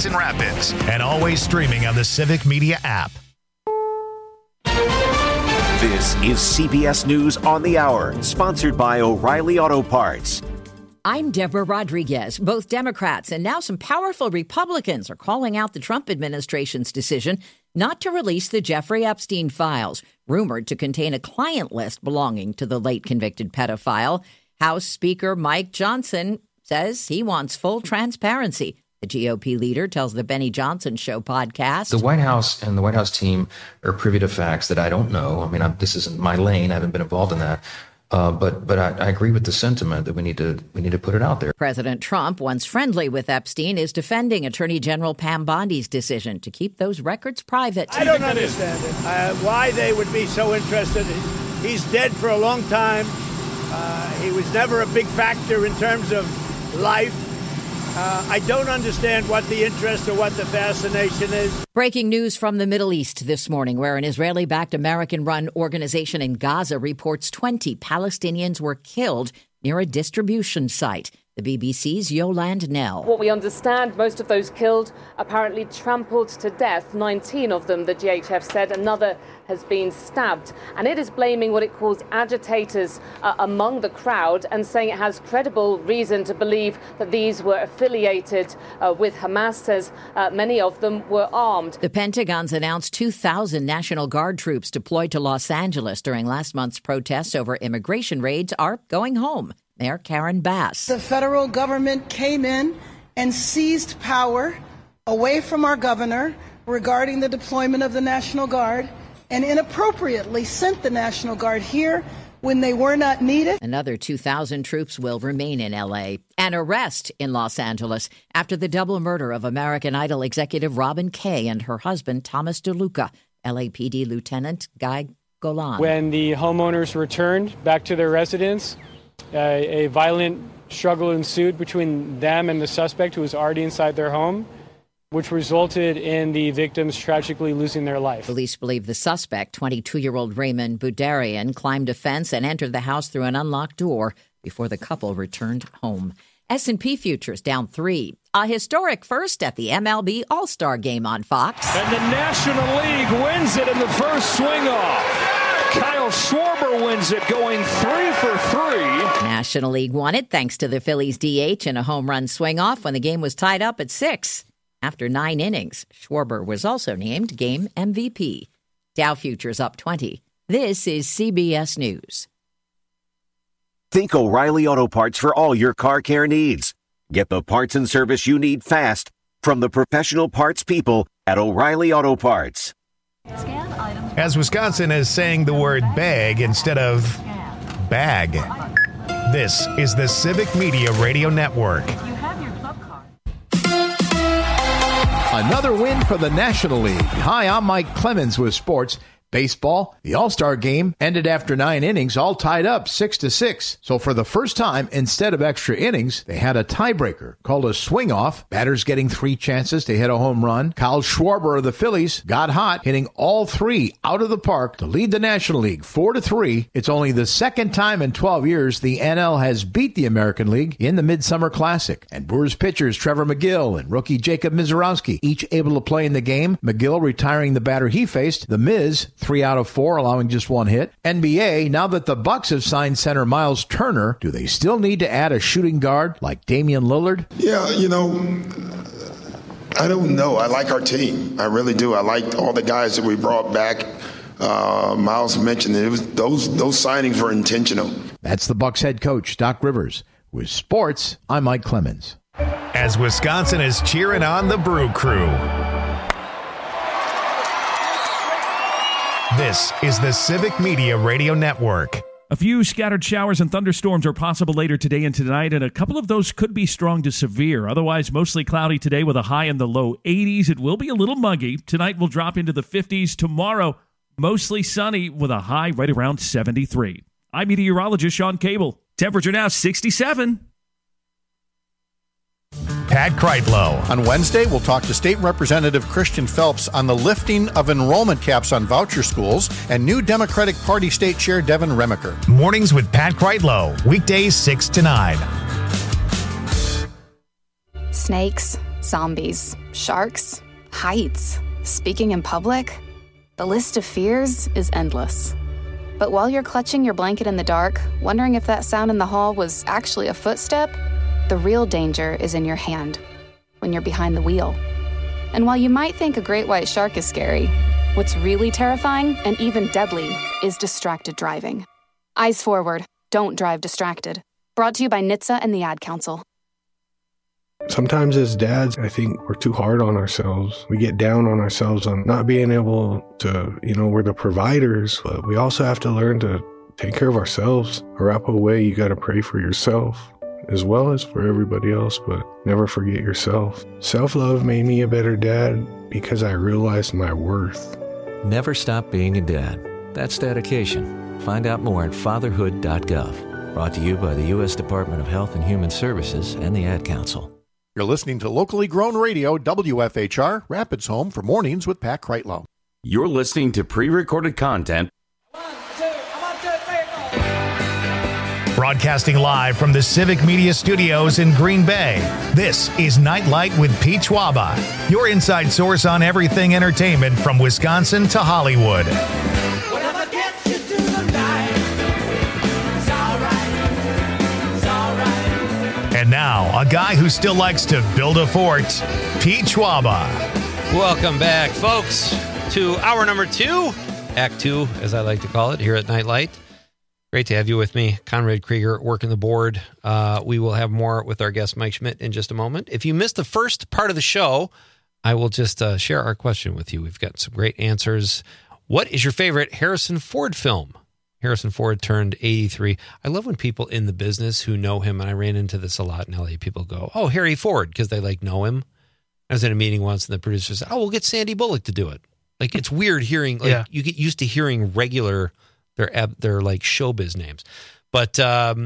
Cedar Rapids, and always streaming on the Civic Media app. This is CBS News on the Hour, sponsored by O'Reilly Auto Parts. I'm Deborah Rodriguez. Both Democrats and now some powerful Republicans are calling out the Trump administration's decision not to release the Jeffrey Epstein files, rumored to contain a client list belonging to the late convicted pedophile. House Speaker Mike Johnson says he wants full transparency. The GOP leader tells the Benny Johnson Show podcast. The White House and the White House team are privy to facts that I don't know. I mean, this isn't my lane. I haven't been involved in that. But I agree with the sentiment that we need to put it out there. President Trump, once friendly with Epstein, is defending Attorney General Pam Bondi's decision to keep those records private. I don't understand it. Why they would be so interested. He's dead for a long time. He was never a big factor in terms of life. I don't understand what the interest or what the fascination is. Breaking news from the Middle East this morning, where an Israeli-backed American-run organization in Gaza reports 20 Palestinians were killed near a distribution site. The BBC's Yolande Nell. What we understand, most of those killed apparently trampled to death. 19 of them, the GHF said. Another has been stabbed. And it is blaming what it calls agitators among the crowd and saying it has credible reason to believe that these were affiliated with Hamas. Says many of them were armed. The Pentagon's announced 2,000 National Guard troops deployed to Los Angeles during last month's protests over immigration raids are going home. Mayor Karen Bass. The federal government came in and seized power away from our governor regarding the deployment of the National Guard and inappropriately sent the National Guard here when they were not needed. Another 2,000 troops will remain in L.A. An arrest in Los Angeles after the double murder of American Idol executive Robin Kay and her husband Thomas DeLuca. LAPD Lieutenant Guy Golan. When the homeowners returned back to their residence, a violent struggle ensued between them and the suspect, who was already inside their home, which resulted in the victims tragically losing their life. Police believe the suspect, 22-year-old Raymond Budarian, climbed a fence and entered the house through an unlocked door before the couple returned home. S&P futures down 3. A historic first at the MLB All-Star Game on Fox. And the National League wins it in the first swing-off. Kyle Schwarber wins it, going 3 for 3. National League won it thanks to the Phillies' DH in a home run swing-off when the game was tied up at 6. After 9 innings, Schwarber was also named Game MVP. Dow futures up 20. This is CBS News. Think O'Reilly Auto Parts for all your car care needs. Get the parts and service you need fast from the professional parts people at O'Reilly Auto Parts. As Wisconsin is saying the word bag instead of bag. This is the Civic Media Radio Network. Another win for the National League. Hi, I'm Mike Clemens with sports. Baseball, the All-Star Game ended after 9 innings, all tied up 6-6. So for the first time, instead of extra innings, they had a tiebreaker called a swing-off. Batters getting 3 chances to hit a home run. Kyle Schwarber of the Phillies got hot, hitting all 3 out of the park to lead the National League 4-3. It's only the second time in 12 years the NL has beat the American League in the Midsummer Classic. And Brewers pitchers Trevor McGill and rookie Jacob Misiorowski each able to play in the game. McGill retiring the batter he faced, the Miz, 3 out of 4, allowing just 1 hit. NBA, now that the Bucks have signed center Miles Turner, do they still need to add a shooting guard like Damian Lillard? Yeah, I don't know. I like our team. I really do. I like all the guys that we brought back. Miles mentioned it was those signings were intentional. That's the Bucks head coach, Doc Rivers. With sports, I'm Mike Clemens. As Wisconsin is cheering on the Brew Crew. This is the Civic Media Radio Network. A few scattered showers and thunderstorms are possible later today and tonight, and a couple of those could be strong to severe. Otherwise, mostly cloudy today with a high in the low 80s. It will be a little muggy. Tonight will drop into the 50s. Tomorrow, mostly sunny with a high right around 73. I'm meteorologist Sean Cable. Temperature now 67. Pat Kreitlow. On Wednesday, we'll talk to State Representative Christian Phelps on the lifting of enrollment caps on voucher schools and new Democratic Party State Chair Devin Remiker. Mornings with Pat Kreitlow. Weekdays 6 to 9. Snakes, Zombies, sharks, heights, speaking in public. The list of fears is endless. But while you're clutching your blanket in the dark, wondering if that sound in the hall was actually a footstep, the real danger is in your hand, when you're behind the wheel. And while you might think a great white shark is scary, what's really terrifying and even deadly is distracted driving. Eyes forward, don't drive distracted. Brought to you by NHTSA and the Ad Council. Sometimes as dads, I think we're too hard on ourselves. We get down on ourselves on not being able to, we're the providers, but we also have to learn to take care of ourselves. Arapahoe way, you got to pray for yourself as well as for everybody else, but never forget yourself. Self-love made me a better dad because I realized my worth. Never stop being a dad. That's dedication. Find out more at fatherhood.gov. Brought to you by the U.S. Department of Health and Human Services and the Ad Council. You're listening to locally grown radio, WFHR, Rapids Home for Mornings with Pat Kreitlow. You're listening to pre-recorded content. Broadcasting live from the Civic Media Studios in Green Bay, this is Nightlight with Pete Schwaba, your inside source on everything entertainment from Wisconsin to Hollywood. Whatever gets you through the night, it's all right, it's all right. And now, a guy who still likes to build a fort, Pete Schwaba. Welcome back, folks, to hour number 2, Act 2, as I like to call it, here at Nightlight. Great to have you with me, Conrad Krieger, working the board. We will have more with our guest, Mike Schmidt, in just a moment. If you missed the first part of the show, I will just share our question with you. We've got some great answers. What is your favorite Harrison Ford film? Harrison Ford turned 83. I love when people in the business who know him, and I ran into this a lot in LA, people go, "Oh, Harry Ford," because they know him. I was in a meeting once, and the producer said, "Oh, we'll get Sandy Bullock to do it." It's weird hearing, you get used to hearing regular, they're showbiz names. But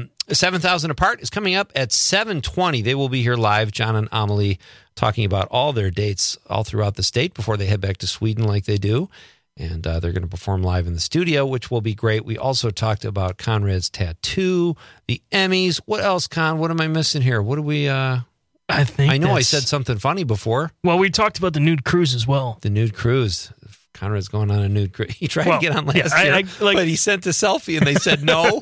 7,000 Apart is coming up at 7:20. They will be here live, John and Amelie, talking about all their dates all throughout the state before they head back to Sweden like they do. And they're going to perform live in the studio, which will be great. We also talked about Conrad's tattoo, the Emmys. What else, Con? What am I missing here? What do we... I know I said something funny before. Well, we talked about the nude cruise as well. The nude cruise. Conrad's going on a nude cruise. He tried to get on last year, but he sent a selfie and they said no.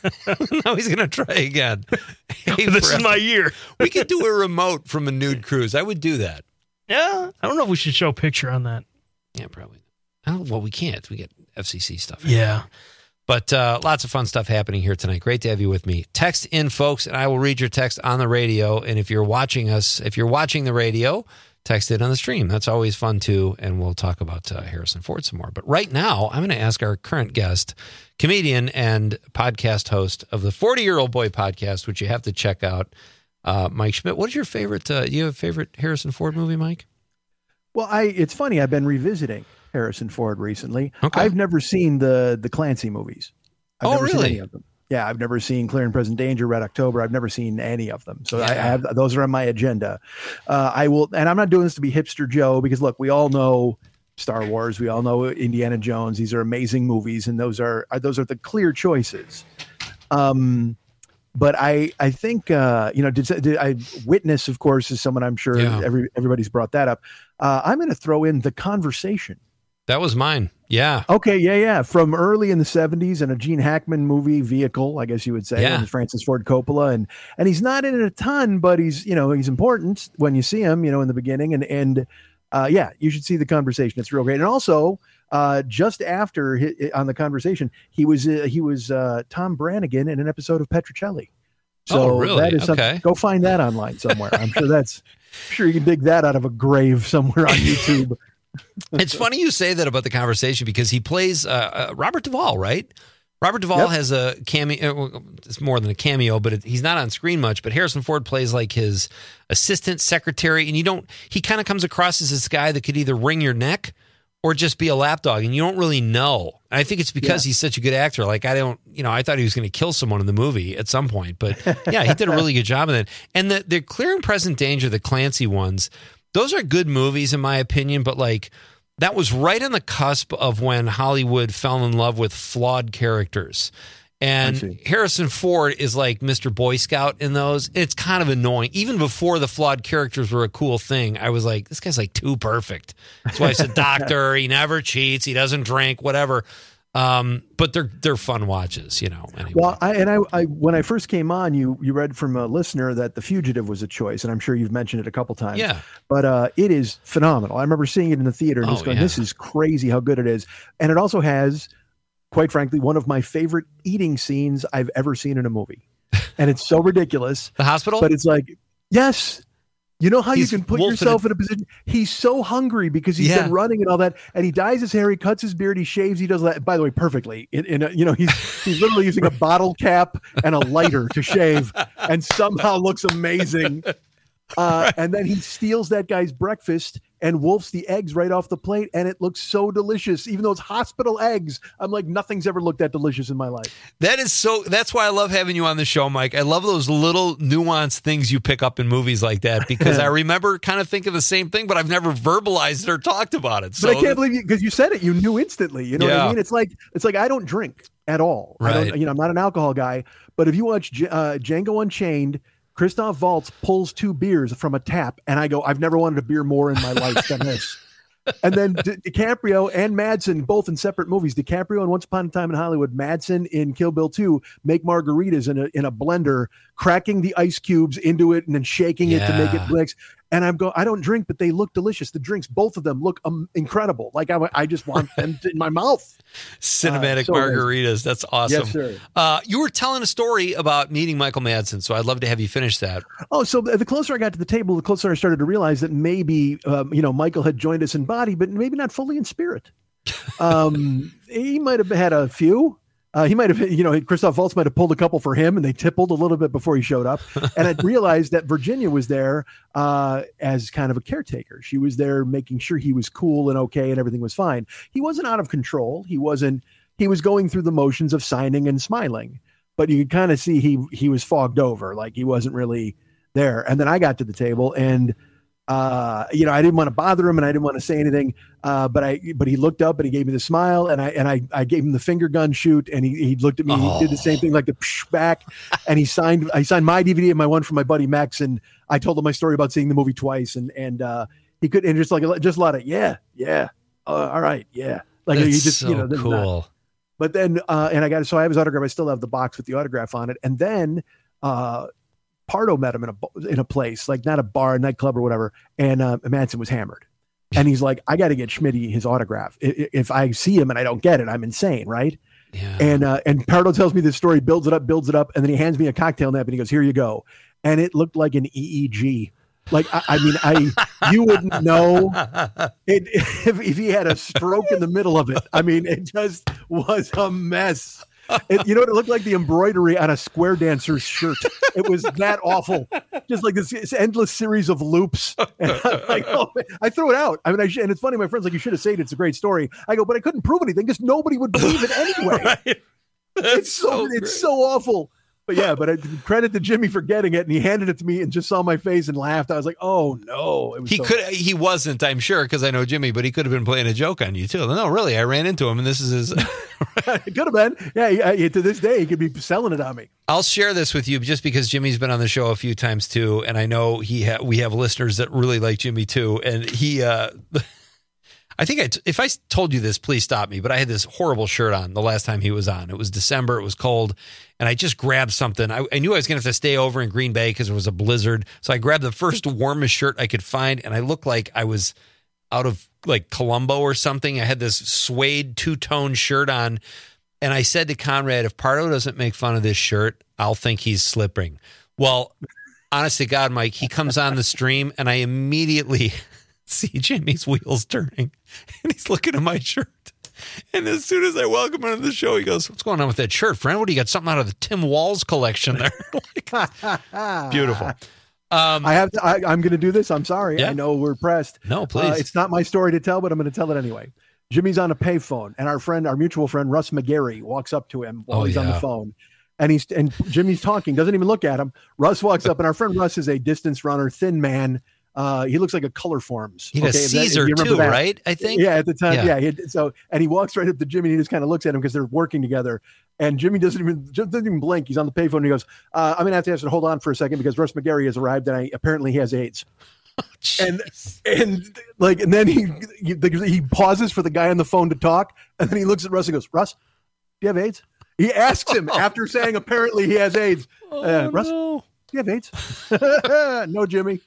Now he's going to try again. Hey, this is my year. We could do a remote from a nude cruise. I would do that. Yeah. I don't know if we should show a picture on that. Yeah, probably. Well, we can't. We get FCC stuff. Yeah. But lots of fun stuff happening here tonight. Great to have you with me. Text in, folks, and I will read your text on the radio. And if you're watching us, if you're watching the radio, text it on the stream. That's always fun, too. And we'll talk about Harrison Ford some more. But right now, I'm going to ask our current guest, comedian and podcast host of the 40-Year-Old Boy podcast, which you have to check out, Mike Schmidt. What is your favorite? Do you have a favorite Harrison Ford movie, Mike? Well, it's funny. I've been revisiting Harrison Ford recently. Okay. I've never seen the Clancy movies. I've never seen really? any of them. Yeah, I've never seen Clear and Present Danger, Red October. I've never seen any of them. So Yeah. I have those are on my agenda. I will, and I'm not doing this to be hipster Joe, because look, we all know Star Wars, we all know Indiana Jones. These are amazing movies, and those are the clear choices. But I think did I Witness, of course, is someone I'm sure everybody's brought that up. I'm going to throw in The Conversation. That was mine. Yeah. Okay. Yeah. From early in the 70s, and a Gene Hackman movie vehicle, I guess you would say, Yeah. and Francis Ford Coppola. And he's not in it a ton, but he's important when you see him, in the beginning. And you should see The Conversation. It's real great. And also, just after on The Conversation, he was Tom Brannigan in an episode of Petrocelli. So really? that is something. Okay. Go find that online somewhere. I'm sure you can dig that out of a grave somewhere on YouTube. It's funny you say that about The Conversation, because he plays Robert Duvall, right? Robert Duvall has a cameo. It's more than a cameo, but he's not on screen much. But Harrison Ford plays like his assistant secretary, and he kind of comes across as this guy that could either wring your neck or just be a lapdog, and you don't really know. And I think it's because he's such a good actor. Like, I thought he was going to kill someone in the movie at some point, but yeah, he did a really good job of it. And the Clear and Present Danger, the Clancy ones, those are good movies in my opinion, but that was right on the cusp of when Hollywood fell in love with flawed characters. And Harrison Ford is like Mr. Boy Scout in those. It's kind of annoying. Even before the flawed characters were a cool thing, I was like, this guy's like too perfect. That's why he's a doctor. He never cheats. He doesn't drink, whatever. But they're fun watches, Anyway. Well, I when I first came on, you read from a listener that The Fugitive was a choice, and I'm sure you've mentioned it a couple times. Yeah. But it is phenomenal. I remember seeing it in the theater and just going, this is crazy how good it is. And it also has, quite frankly, one of my favorite eating scenes I've ever seen in a movie. And it's so ridiculous. The hospital? But it's like, yes. You know how you can put yourself in a position. He's so hungry because he's been running and all that, and he dyes his hair, he cuts his beard, he shaves, he does that. By the way, perfectly. He's literally using a bottle cap and a lighter to shave, and somehow looks amazing. And then he steals that guy's breakfast and wolfs the eggs right off the plate, and it looks so delicious. Even though it's hospital eggs, I'm like, nothing's ever looked that delicious in my life. That's why I love having you on the show, Mike. I love those little nuanced things you pick up in movies like that, because I remember kind of thinking the same thing, but I've never verbalized it or talked about it. So, but I can't believe you, because you said it, you knew instantly. You know what I mean? It's like I don't drink at all. Right. I'm not an alcohol guy, but if you watch Django Unchained, Christoph Waltz pulls 2 beers from a tap, and I go, I've never wanted a beer more in my life than this. And then DiCaprio and Madsen, both in separate movies. DiCaprio in Once Upon a Time in Hollywood, Madsen in Kill Bill 2, make margaritas in a blender, cracking the ice cubes into it and then shaking it to make it mix. And I don't drink, but they look delicious. The drinks, both of them look incredible. Like I just want them in my mouth. Cinematic margaritas. Amazing. That's awesome. Yes, sir. You were telling a story about meeting Michael Madsen, so I'd love to have you finish that. Oh, so the closer I got to the table, the closer I started to realize that maybe, Michael had joined us in body, but maybe not fully in spirit. He might have had a few. He might have, Christoph Waltz might have pulled a couple for him, and they tippled a little bit before he showed up. And I realized that Virginia was there as kind of a caretaker. She was there making sure he was cool and okay and everything was fine. He wasn't out of control. He was going through the motions of signing and smiling, but you could kind of see he was fogged over, like he wasn't really there. And then I got to the table, and I didn't want to bother him and I didn't want to say anything. But he looked up and he gave me the smile, and I gave him the finger gun shoot, and he looked at me and he did the same thing, like the back, and I signed my DVD and my one from my buddy Max. And I told him my story about seeing the movie twice, and he could, and just a lot of, all right. Yeah. Like that's he just, so cool. But then, and I have his autograph. I still have the box with the autograph on it. And then, Pardo met him in a place, like not a bar, a nightclub or whatever. And Madsen was hammered. And he's like, I got to get Schmitty his autograph. If I see him and I don't get it, I'm insane, right? Yeah. And Pardo tells me this story, builds it up, and then he hands me a cocktail nap and he goes, here you go. And it looked like an EEG. Like, you wouldn't know if he had a stroke in the middle of it. I mean, it just was a mess. It looked like the embroidery on a square dancer's shirt. It was that awful. Just like this endless series of loops. And I threw it out. I mean, and it's funny. My friend's like, you should have said it. It's a great story. I go, but I couldn't prove anything because nobody would believe it anyway. Right. It's so awful. But credit to Jimmy for getting it, and he handed it to me and just saw my face and laughed. I was like, "Oh no!" He wasn't, I'm sure, because I know Jimmy, but he could have been playing a joke on you too. No, really, I ran into him, and this is his. It could have been. Yeah. To this day, he could be selling it on me. I'll share this with you just because Jimmy's been on the show a few times too, and I know we have listeners that really like Jimmy too, and he. I think if I told you this, please stop me. But I had this horrible shirt on the last time he was on. It was December. It was cold. And I just grabbed something. I knew I was going to have to stay over in Green Bay because there was a blizzard. So I grabbed the first warmest shirt I could find. And I looked like I was out of like Columbo or something. I had this suede 2-tone shirt on. And I said to Conrad, if Pardo doesn't make fun of this shirt, I'll think he's slipping. Well, honest to God, Mike, he comes on the stream and I immediately see Jimmy's wheels turning, and he's looking at my shirt. And as soon as I welcome him to the show, he goes, "What's going on with that shirt, friend? What do you got? Something out of the Tim Walz collection there?" Beautiful. I'm going to do this. I'm sorry. Yeah. I know we're pressed. No, please. It's not my story to tell, but I'm going to tell it anyway. Jimmy's on a payphone, and our mutual friend Russ McGarry walks up to him while he's on the phone. And Jimmy's talking, doesn't even look at him. Russ walks up, and our friend Russ is a distance runner, thin man. He looks like a Color Forms. He does Caesar too, right? I think. Yeah, at the time. Yeah. And he walks right up to Jimmy and he just kind of looks at him because they're working together. And Jimmy doesn't even blink. He's on the payphone and he goes, I'm going to have to ask you to hold on for a second because Russ McGarry has arrived and apparently he has AIDS. And then he pauses for the guy on the phone to talk. And then he looks at Russ and goes, Russ, do you have AIDS? He asks him after saying apparently he has AIDS. Russ, do you have AIDS? No, Jimmy.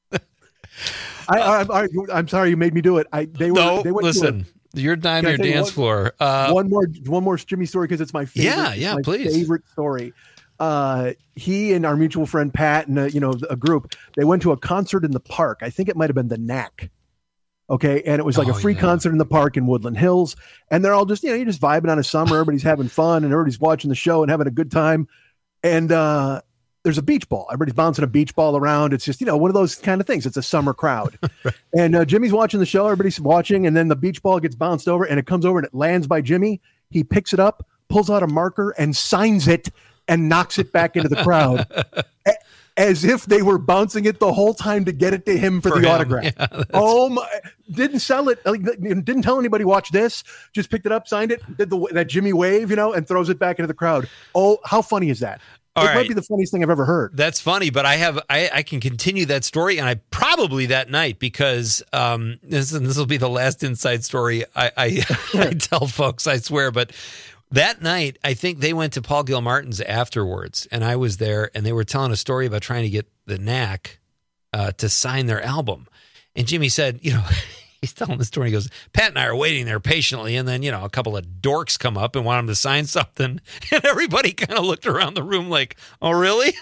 I'm sorry you made me do it. They went listen. You're dying on your dance floor. One more Jimmy story because it's my favorite. Yeah, my please. Favorite story. He and our mutual friend Pat and a group. They went to a concert in the park. I think it might have been the Knack. Okay, and it was like a free concert in the park in Woodland Hills, and they're all just you're just vibing on a summer. Everybody's having fun, and everybody's watching the show and having a good time. And there's a beach ball. Everybody's bouncing a beach ball around. It's just, one of those kind of things. It's a summer crowd. Right. And Jimmy's watching the show. Everybody's watching. And then the beach ball gets bounced over and it comes over and it lands by Jimmy. He picks it up, pulls out a marker and signs it and knocks it back into the crowd as if they were bouncing it the whole time to get it to him for the autograph. Yeah, oh my, didn't sell it. Didn't tell anybody, watch this. Just picked it up, signed it, did that Jimmy wave, and throws it back into the crowd. Oh, how funny is that? Might be the funniest thing I've ever heard. That's funny, but I can continue that story, and I probably that night because this will be the last inside story I tell folks, I swear. But that night, I think they went to Paul Gilmartin's afterwards, and I was there, and they were telling a story about trying to get the Knack to sign their album. And Jimmy said, he's telling the story. He goes, Pat and I are waiting there patiently. And then, a couple of dorks come up and want him to sign something. And everybody kind of looked around the room like, oh, really?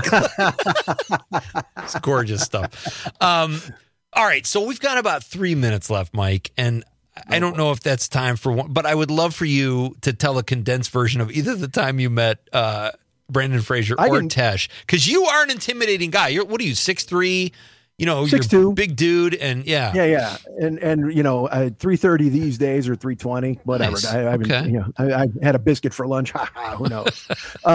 It's gorgeous stuff. All right. So we've got about 3 minutes left, Mike. And I don't know if that's time for one, but I would love for you to tell a condensed version of either the time you met Brendan Fraser or Tesh. Because you are an intimidating guy. What are you, 6'3"? 6'2", big dude, and yeah, and 330 these days or 320, whatever. Nice. I had a biscuit for lunch. Who knows?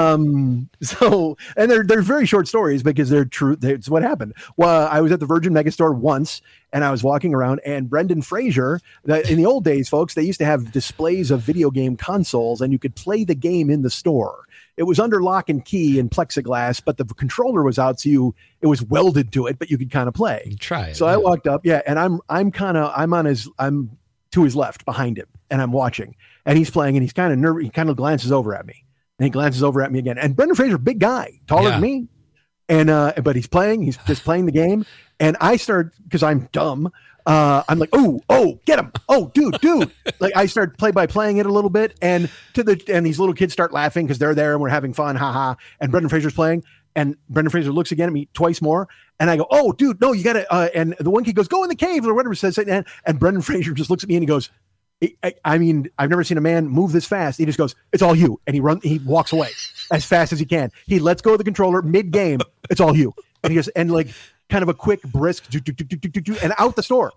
So, and they're very short stories because they're true. It's what happened. Well, I was at the Virgin Megastore once, and I was walking around, and Brendan Fraser. In the old days, folks, they used to have displays of video game consoles, and you could play the game in the store. It was under lock and key and plexiglass, but the controller was out, so it was welded to it, but you could kind of play. Try it. So I walked up, and I'm to his left behind him, and I'm watching, and he's playing, and he's kind of nervous. He kind of glances over at me, and he glances over at me again. And Brendan Fraser, big guy, taller than me, and but he's just playing the game, and I start because I'm dumb. I'm like, oh, get him. Oh, dude. Like I start playing it a little bit and these little kids start laughing because they're there and we're having fun. Ha. And Brendan Fraser's playing and Brendan Fraser looks again at me twice more. And I go, oh, dude, no, you got to, and the one kid goes, go in the cave or whatever says it. And Brendan Fraser just looks at me and he goes, I mean, I've never seen a man move this fast. He just goes, it's all you. And he walks away as fast as he can. He lets go of the controller mid game. It's all you. And he goes, and like, kind of a quick, brisk, and out of the store.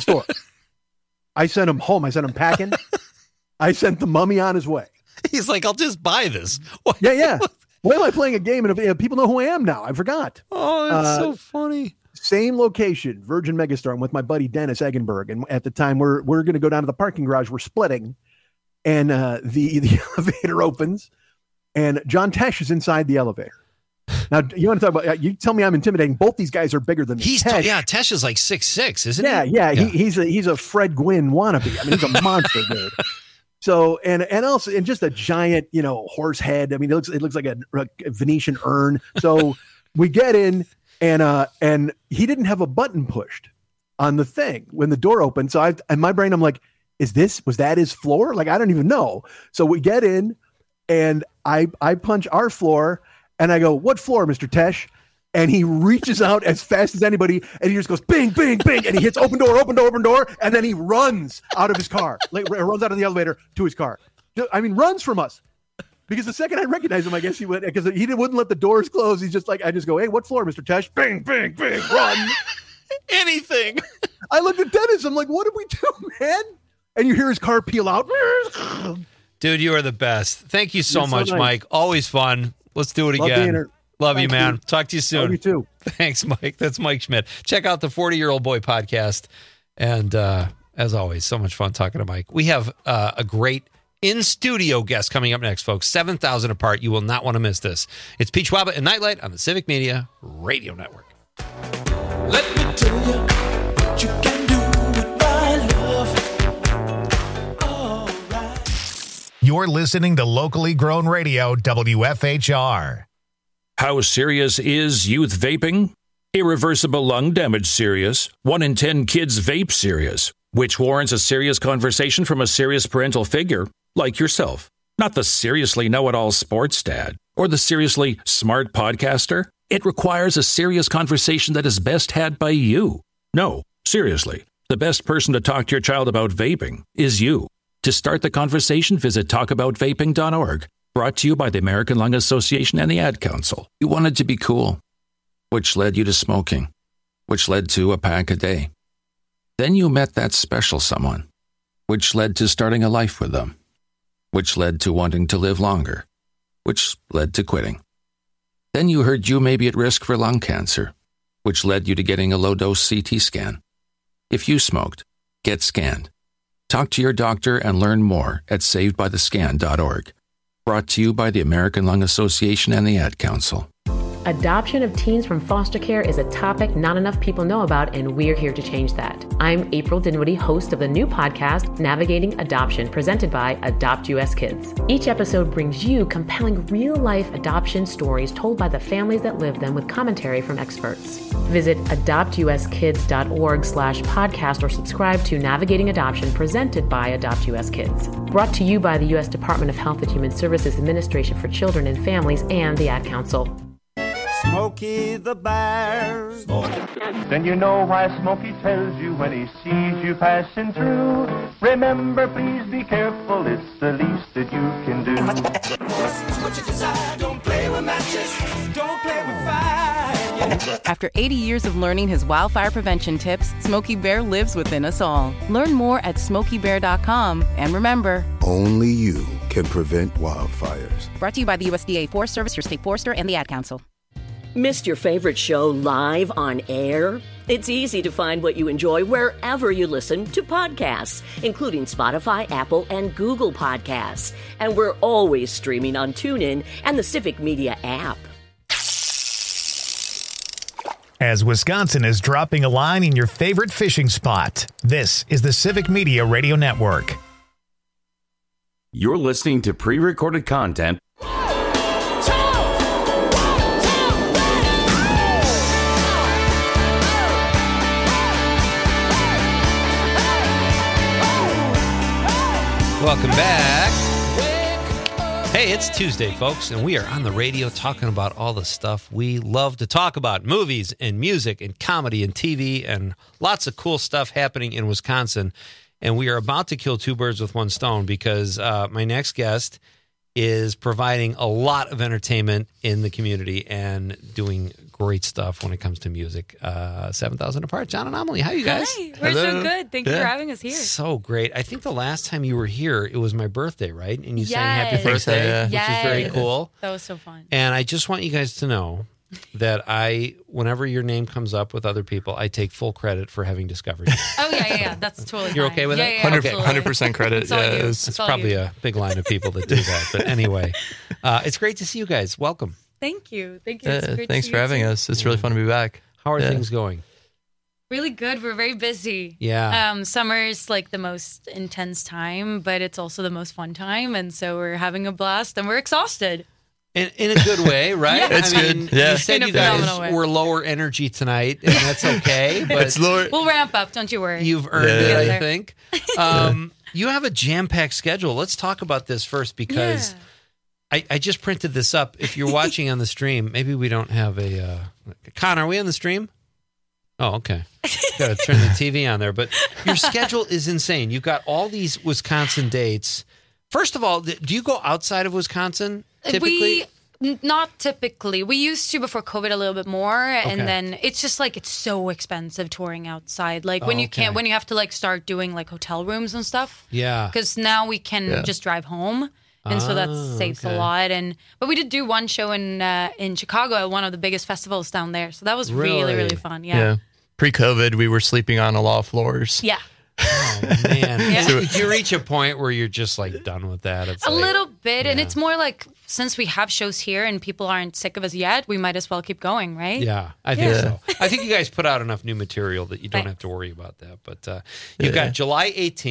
I sent him home. I sent him packing. I sent the mummy on his way. He's like, I'll just buy this. Yeah. Why am I playing a game? And people know who I am now. I forgot. Oh, that's so funny. Same location, Virgin Megastore. I'm with my buddy Dennis Eggenberg. And at the time, we're going to go down to the parking garage. We're splitting. And the elevator opens. And John Tesh is inside the elevator. Now, you want to talk about, you tell me I'm intimidating. Both these guys are bigger than me. Tesh is like 6'6", isn't he? Yeah. He's a Fred Gwynn wannabe. I mean, he's a monster, dude. So, and also, and just a giant, horse head. I mean, it looks like a Venetian urn. So we get in and he didn't have a button pushed on the thing when the door opened. So in my brain, I'm like, was that his floor? Like, I don't even know. So we get in and I punch our floor. And I go, what floor, Mr. Tesh? And he reaches out as fast as anybody, and he just goes, bing, bing, bing, and he hits open door, and then he runs out of his car, runs out of the elevator to his car. I mean, runs from us. Because the second I recognized him, I guess he went, because he wouldn't let the doors close. He's just like, I just go, hey, what floor, Mr. Tesh? Bing, bing, bing, run. Anything. I looked at Dennis. I'm like, what did we do, man? And you hear his car peel out. Dude, you are the best. Thank you so much, nice. Mike. Always fun. Let's do it again. Love you, Thank man. you. Talk to you soon. Love you too. Thanks, Mike. That's Mike Schmidt. Check out the 40-Year-Old Boy podcast. And as always, so much fun talking to Mike. We have a great in-studio guest coming up next, folks. 7,000 apart. You will not want to miss this. It's Pete Schwaba and Nightlight on the Civic Media Radio Network. Let me tell you what you can do with my love. You're listening to locally grown radio, WFHR. How serious is youth vaping? Irreversible lung damage serious. 1 in 10 kids vape serious, which warrants a serious conversation from a serious parental figure like yourself. Not the seriously know-it-all sports dad or the seriously smart podcaster. It requires a serious conversation that is best had by you. No, seriously, the best person to talk to your child about vaping is you. To start the conversation, visit talkaboutvaping.org. Brought to you by the American Lung Association and the Ad Council. You wanted to be cool, which led you to smoking, which led to a pack a day. Then you met that special someone, which led to starting a life with them, which led to wanting to live longer, which led to quitting. Then you heard you may be at risk for lung cancer, which led you to getting a low-dose CT scan. If you smoked, get scanned. Talk to your doctor and learn more at savedbythescan.org. Brought to you by the American Lung Association and the Ad Council. Adoption of teens from foster care is a topic not enough people know about, and we're here to change that. I'm April Dinwiddie, host of the new podcast, Navigating Adoption, presented by Adopt US Kids. Each episode brings you compelling real-life adoption stories told by the families that live them with commentary from experts. Visit adoptuskids.org/podcast or subscribe to Navigating Adoption, presented by Adopt US Kids. Brought to you by the U.S. Department of Health and Human Services Administration for Children and Families and the Ad Council. Smokey the Bear. Then you know why Smokey tells you when he sees you passing through. Remember, please be careful, it's the least that you can do. What you desire, don't play with matches, don't play with fire. After 80 years of learning his wildfire prevention tips, Smokey Bear lives within us all. Learn more at SmokeyBear.com. And remember, only you can prevent wildfires. Brought to you by the USDA Forest Service, your state forester, and the Ad Council. Missed your favorite show live on air? It's easy to find what you enjoy wherever you listen to podcasts, including Spotify, Apple, and Google Podcasts. And we're always streaming on TuneIn and the Civic Media app. As Wisconsin is dropping a line in your favorite fishing spot, this is the Civic Media Radio Network. You're listening to pre-recorded content. Welcome back. Hey, it's Tuesday, folks, and we are on the radio talking about all the stuff we love to talk about. Movies and music and comedy and TV and lots of cool stuff happening in Wisconsin. And we are about to kill two birds with one stone because my next guest is providing a lot of entertainment in the community and doing great stuff when it comes to music. 7,000 apart. John and Amelie, how are you guys? Hi, we're so good. Thank you for having us here. So great. I think the last time you were here, it was my birthday, right? And you sang Yes. Happy Birthday, Yes. which is very cool. That was so fun. And I just want you guys to know that whenever your name comes up with other people, I take full credit for having discovered you. Oh, yeah. That's totally You're fine. okay with yeah, it? Yeah, 100% credit. It's all you. It's It's all probably you. a big line of people that do that. But anyway, it's great to see you guys. Welcome. Thank you. Thank you. It's great to Thanks see for you having too. us. It's really fun to be back. How are things going? Really good. We're very busy. Yeah. Summer is like the most intense time, but it's also the most fun time. And so we're having a blast and we're exhausted. In a good way, right? Yeah. It's good. Yeah. You said In a you guys phenomenal way. were lower energy tonight, and that's okay. But We'll ramp up. Don't you worry. you've earned We'll it, get I there. think. You have a jam-packed schedule. Let's talk about this first because I just printed this up. If you're watching on the stream, maybe we don't have a... Con, are we on the stream? Oh, okay. Got to turn the TV on there. But your schedule is insane. You've got all these Wisconsin dates. First of all, do you go outside of Wisconsin typically? Not typically. We used to before COVID a little bit more, and Okay. then it's just like it's so expensive touring outside. Like when Oh, you can't, okay. when you have to like start doing like hotel rooms and stuff. Yeah. Because now we can Yeah. just drive home, And so that saves a lot. But we did do one show in Chicago at one of the biggest festivals down there. So that was really, really fun. Yeah. Pre-COVID, we were sleeping on a lot of floors. Yeah. Oh, man. Did you reach a point where you're just like done with that? It's a like, little bit. And it's more like, since we have shows here and people aren't sick of us yet, we might as well keep going, right? Yeah, I think so. I think you guys put out enough new material that you don't have to worry about that. But you've got July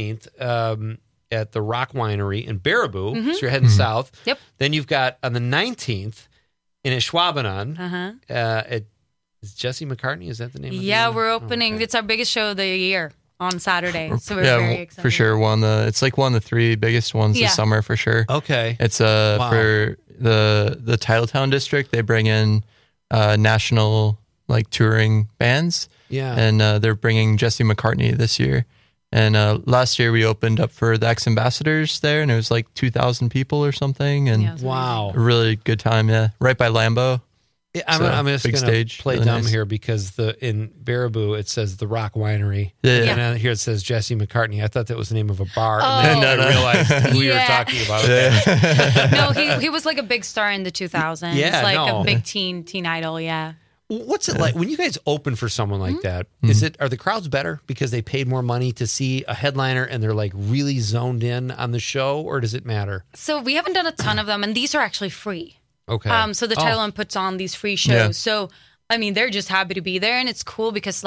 18th at the Rock Winery in Baraboo. So you're heading south. Yep. Then you've got on the 19th in Ashwaubenon at is Jesse McCartney. Is that the name of it? We're opening. It's our biggest show of the year on Saturday. So we're very excited. For sure. It's like one of the 3 biggest ones this summer for sure. Okay. It's for the Titletown district. They bring in national like touring bands. Yeah. And they're bringing Jesse McCartney this year. And last year we opened up for the Ex-Ambassadors there, and it was like 2,000 people or something. And wow, a really good time. Yeah, right by Lambeau. Yeah, I'm just going to play dumb here because in Baraboo it says the Rock Winery. And here it says Jesse McCartney. I thought that was the name of a bar. And then I realized who you were talking about. No, he was like a big star in the 2000s. Yeah, like a big teen idol. Yeah. What's it like when you guys open for someone like that? Are the crowds better because they paid more money to see a headliner and they're like really zoned in on the show, or does it matter? So we haven't done a ton of them, and these are actually free. Okay. So the Titletown puts on these free shows. Yeah. So I mean, they're just happy to be there, and it's cool because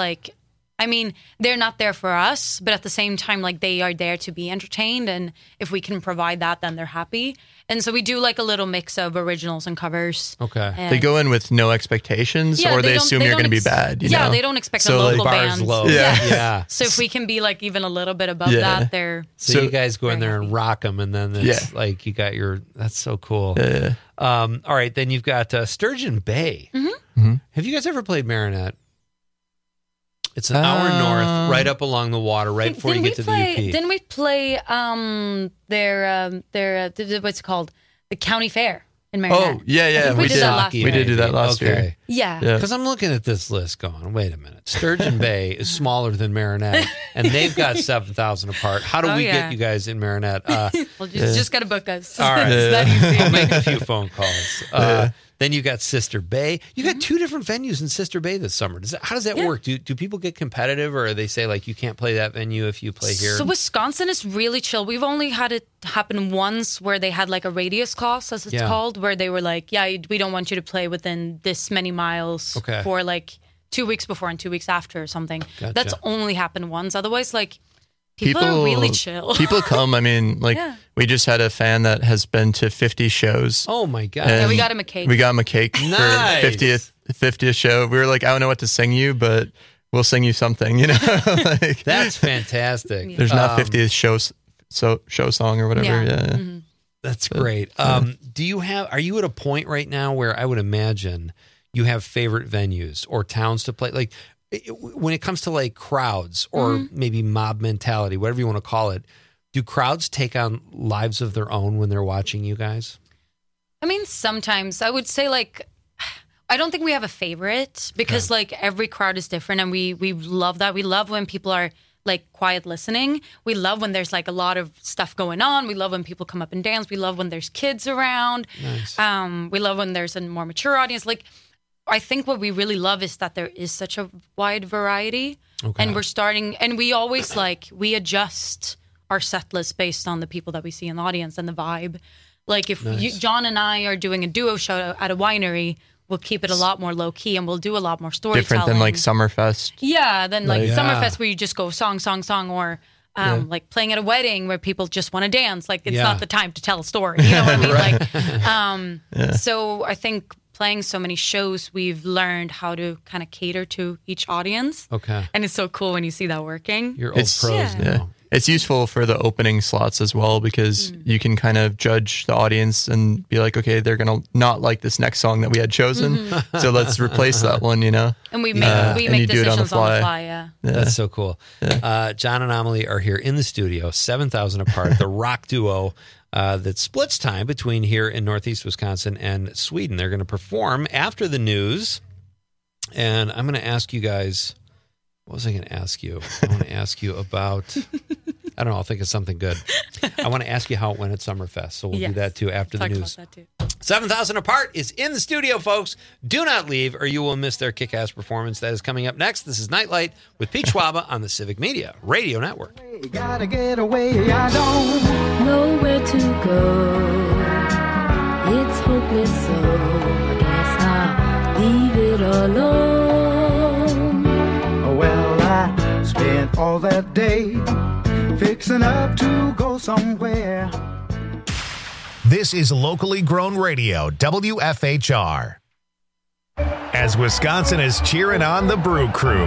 they're not there for us, but at the same time, like they are there to be entertained, and if we can provide that, then they're happy. And so we do like a little mix of originals and covers. Okay. They go in with no expectations, or they assume you're going to be bad. You know? They don't expect a local band. Low. Yeah. So if we can be like even a little bit above that, they're so you guys go in there and rock them, and then it's like you got that's so cool. Yeah. All right, then you've got Sturgeon Bay. Have you guys ever played Marinette? It's an hour north, right up along the water, right before you get to the UP. Didn't we play their what's it called? The county fair in Marinette. Oh, yeah. We did that last year. We did do that last year. Yeah. Because I'm looking at this list going, wait a minute. Sturgeon Bay is smaller than Marinette, and they've got 7,000 apart. How do we get you guys in Marinette? Well, just got to book us. All right. It's that easy. I'll make a few phone calls. Then you got Sister Bay. You got 2 different venues in Sister Bay this summer. How does that work? Do people get competitive, or they say like you can't play that venue if you play here? So Wisconsin is really chill. We've only had it happen once where they had like a radius clause, as it's called, where they were like, we don't want you to play within this many miles for like 2 weeks before and 2 weeks after or something. Gotcha. That's only happened once. Otherwise, like people are really chill. People come. I mean, we just had a fan that has been to 50 shows. Oh my God. Yeah, we got him a cake. We got him a cake nice. for 50th show. We were like, I don't know what to sing you, but we'll sing you something, you know? That's fantastic. There's not 50th show song or whatever. Yeah. Mm-hmm. That's great. Are you at a point right now where I would imagine you have favorite venues or towns to play? Like, when it comes to like crowds or maybe mob mentality, whatever you want to call it, do crowds take on lives of their own when they're watching you guys? I mean, sometimes I would say like, I don't think we have a favorite because like every crowd is different, and we love that. We love when people are like quiet listening. We love when there's like a lot of stuff going on. We love when people come up and dance. We love when there's kids around. Nice. We love when there's a more mature audience. Like, I think what we really love is that there is such a wide variety, and we're starting, and we always we adjust our set list based on the people that we see in the audience and the vibe. Like if John and I are doing a duo show at a winery, we'll keep it a lot more low key, and we'll do a lot more storytelling. Different than like Summerfest. Yeah, than Summerfest where you just go song, or like playing at a wedding where people just want to dance. Like it's not the time to tell a story. You know what I mean? Like, so I think playing so many shows, we've learned how to kind of cater to each audience. Okay. And it's so cool when you see that working. You're old pros now. It's useful for the opening slots as well, because you can kind of judge the audience and be like, okay, they're going to not like this next song that we had chosen. So let's replace that one, you know? And we make decisions on the fly. That's so cool. John and Amelie are here in the studio, 7,000 apart, the rock duo that splits time between here in Northeast Wisconsin and Sweden. They're going to perform after the news. And I'm going to ask you guys, what was I going to ask you? I want to ask you about I don't know. I'll think of something good. I want to ask you how it went at Summerfest, so we'll do that too after the news. About that too. 7,000 Apart is in the studio, folks. Do not leave or you will miss their kick-ass performance. That is coming up next. This is Nightlight with Pete Schwaba on the Civic Media Radio Network. Gotta get away, I don't know where to go. It's hopeless, so I guess I'll leave it alone. Well, I spent all that day fixing up to go somewhere. This is locally grown radio, WFHR. As Wisconsin is cheering on the Brew Crew.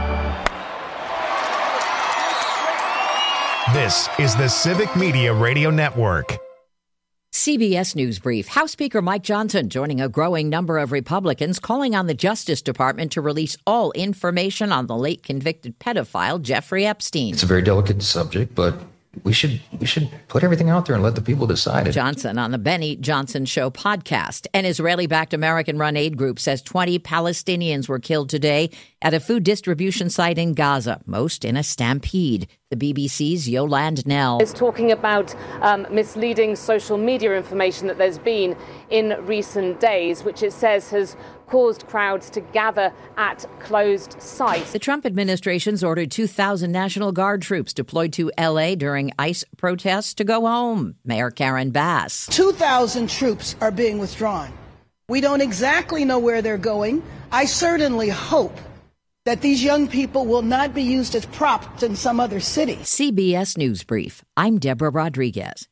This is the Civic Media Radio Network. CBS News Brief. House Speaker Mike Johnson joining a growing number of Republicans calling on the Justice Department to release all information on the late convicted pedophile Jeffrey Epstein. It's a very delicate subject, but we should put everything out there and let the people decide it. Johnson on the Benny Johnson Show podcast. An Israeli-backed American-run aid group says 20 Palestinians were killed today at a food distribution site in Gaza, most in a stampede. The BBC's Yolande Nell is talking about misleading social media information that there's been in recent days, which it says has caused crowds to gather at closed sites. The Trump administration's ordered 2,000 National Guard troops deployed to L.A. during ICE protests to go home. Mayor Karen Bass. 2,000 troops are being withdrawn. We don't exactly know where they're going. I certainly hope that these young people will not be used as props in some other city. CBS News Brief. I'm Deborah Rodriguez.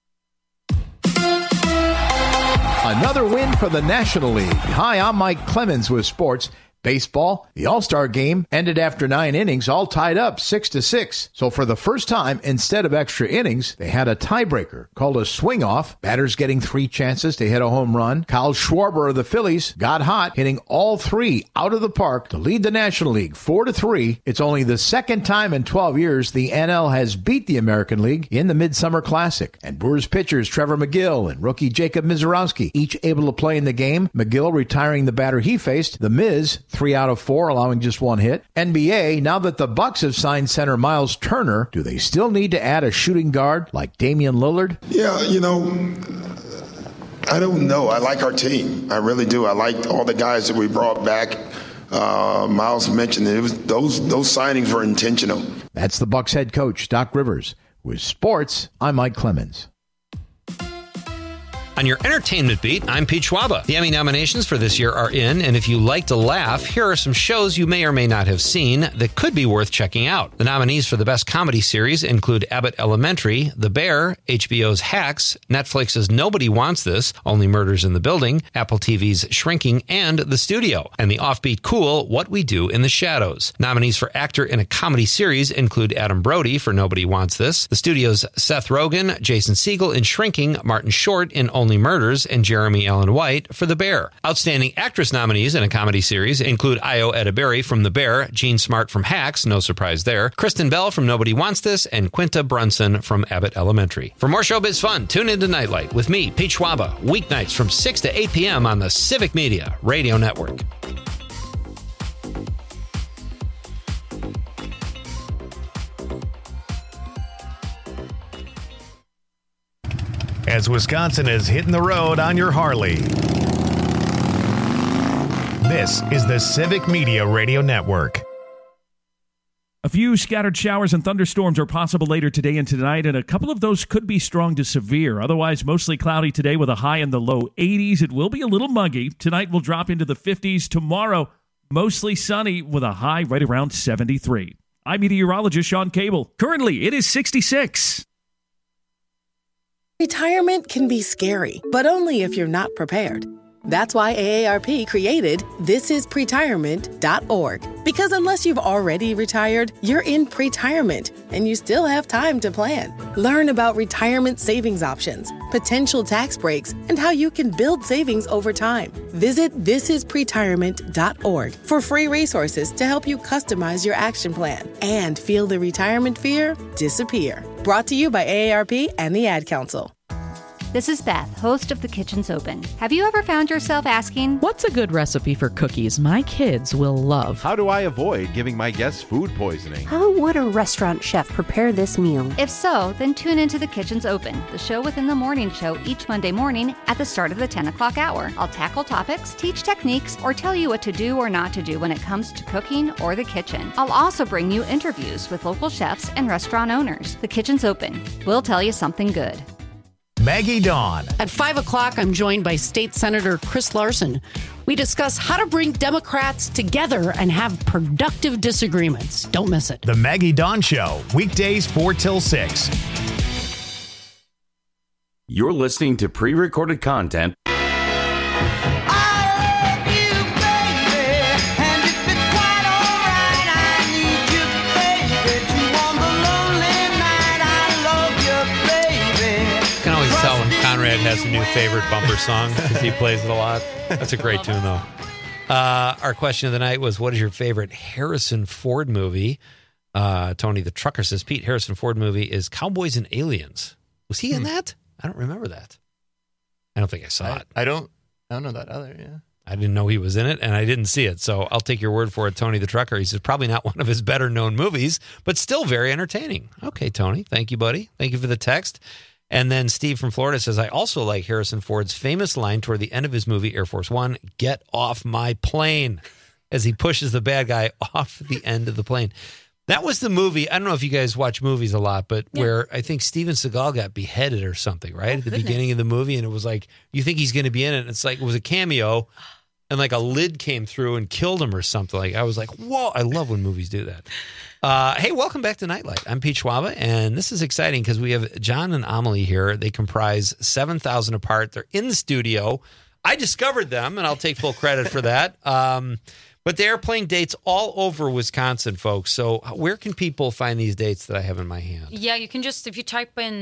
Another win for the National League. Hi, I'm Mike Clemens with sports. Baseball, the All-Star game ended after 9 innings, all tied up 6-6. So for the first time, instead of extra innings, they had a tiebreaker called a swing-off. Batters getting 3 chances to hit a home run. Kyle Schwarber of the Phillies got hot, hitting all 3 out of the park to lead the National League 4-3. It's only the second time in 12 years the NL has beat the American League in the Midsummer Classic. And Brewers pitchers Trevor McGill and rookie Jacob Mizorowski each able to play in the game. McGill retiring the batter he faced, the Miz, 3 out of 4, allowing just 1 hit. NBA, now that the Bucks have signed center Miles Turner, do they still need to add a shooting guard like Damian Lillard? Yeah, I don't know. I like our team. I really do. I like all the guys that we brought back. Miles mentioned that those signings were intentional. That's the Bucks head coach, Doc Rivers. With sports, I'm Mike Clemens. On your entertainment beat, I'm Pete Schwaba. The Emmy nominations for this year are in, and if you like to laugh, here are some shows you may or may not have seen that could be worth checking out. The nominees for the Best Comedy Series include Abbott Elementary, The Bear, HBO's Hacks, Netflix's Nobody Wants This, Only Murders in the Building, Apple TV's Shrinking, and The Studio, and the offbeat cool What We Do in the Shadows. Nominees for Actor in a Comedy Series include Adam Brody for Nobody Wants This, The Studio's Seth Rogen, Jason Segel in Shrinking, Martin Short in Only Murders, and Jeremy Allen White for The Bear. Outstanding actress nominees in a comedy series include Io Edeberry from The Bear, Jean Smart from Hacks, no surprise there, Kristen Bell from Nobody Wants This, and Quinta Brunson from Abbott Elementary. For more showbiz fun, tune into Nightlight with me, Pete Schwaba, weeknights from 6 to 8 p.m. on the Civic Media Radio Network. As Wisconsin is hitting the road on your Harley. This is the Civic Media Radio Network. A few scattered showers and thunderstorms are possible later today and tonight, and a couple of those could be strong to severe. Otherwise, mostly cloudy today with a high in the low 80s. It will be a little muggy. Tonight will drop into the 50s. Tomorrow, mostly sunny with a high right around 73. I'm meteorologist Sean Cable. Currently, it is 66. Retirement can be scary, but only if you're not prepared. That's why AARP created thisispretirement.org. Because unless you've already retired, you're in pretirement, and you still have time to plan. Learn about retirement savings options, potential tax breaks, and how you can build savings over time. Visit thisispretirement.org for free resources to help you customize your action plan and feel the retirement fear disappear. Brought to you by AARP and the Ad Council. this is Beth, host of The Kitchen's Open. Have you ever found yourself asking, what's a good recipe for cookies my kids will love? How do I avoid giving my guests food poisoning? How would a restaurant chef prepare this meal? If so, then tune into The Kitchen's Open, the show within the morning show each Monday morning at the start of the 10 o'clock hour. I'll tackle topics, teach techniques, or tell you what to do or not to do when it comes to cooking or the kitchen. I'll also bring you interviews with local chefs and restaurant owners. The Kitchen's Open. We'll tell you something good. Maggie Dawn. At 5 o'clock, I'm joined by State Senator Chris Larson. We discuss how to bring Democrats together and have productive disagreements. Don't miss it. The Maggie Dawn Show, weekdays 4 till 6. You're listening to pre-recorded content. Conrad has a new favorite bumper song because he plays it a lot. That's a great tune, though. Our question of the night was, what is your favorite Harrison Ford movie? Tony the Trucker says, Pete, Harrison Ford movie is Cowboys and Aliens. Was he in that? I don't remember that. I don't think I saw it. I don't know that either, yeah. I didn't know he was in it, and I didn't see it, so I'll take your word for it, Tony the Trucker. He says, probably not one of his better-known movies, but still very entertaining. Okay, Tony. Thank you, buddy. Thank you for the text. And then Steve from Florida says, I also like Harrison Ford's famous line toward the end of his movie, Air Force One, get off my plane, as he pushes the bad guy off the end of the plane. That was the movie. I don't know if you guys watch movies a lot, but where I think Steven Seagal got beheaded or something, right? At the beginning of the movie. And it was like, you think he's going to be in it. And it's like, it was a cameo and like a lid came through and killed him or something. Like, I was like, whoa, I love when movies do that. Hey, welcome back to Nightlight. I'm Pete Schwaba, and this is exciting because we have John and Amelie here. They comprise 7,000 apart. They're in the studio. I discovered them, and I'll take full credit for that. But they are playing dates all over Wisconsin, folks. So where can people find these dates that I have in my hand? Yeah, you can just, if you type in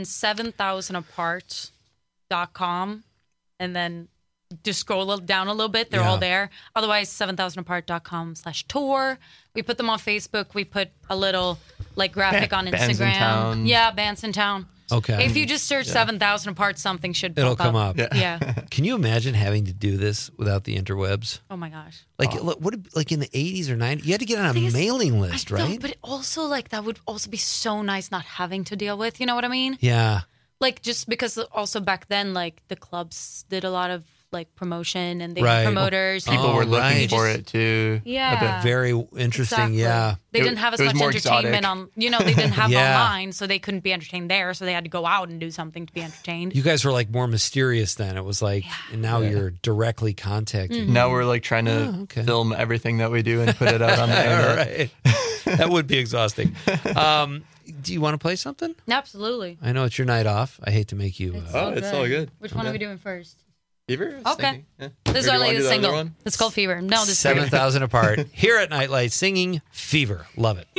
7000apart.com and then just scroll down a little bit, they're all there. Otherwise, 7000apart.com/tour. We put them on Facebook. We put a little graphic on Instagram. Bands in Town. Yeah, Bands in Town. Okay. If you just search 7,000 apart, something should pop It'll come up. Yeah. Can you imagine having to do this without the interwebs? Oh my gosh. What in the 80s or 90s? You had to get on a mailing list, right? But also that would also be so nice not having to deal with. You know what I mean? Yeah. Just because also back then, the clubs did a lot of promotion and they had promoters. People were looking for it too. Yeah. Very interesting. Exactly. Yeah. They didn't have as much entertainment on, they didn't have online, so they couldn't be entertained there. So they had to go out and do something to be entertained. You guys were more mysterious then. It was and now you're directly contacting. Now we're trying to film everything that we do and put it out on the internet. Right. That would be exhausting. Do you want to play something? Absolutely. I know it's your night off. I hate to make you. It's all good. Which one are we doing first? Fever? Okay. This is our latest single. It's called Fever. No, this is 7,000 apart. Here at Nightlight, singing Fever. Love it.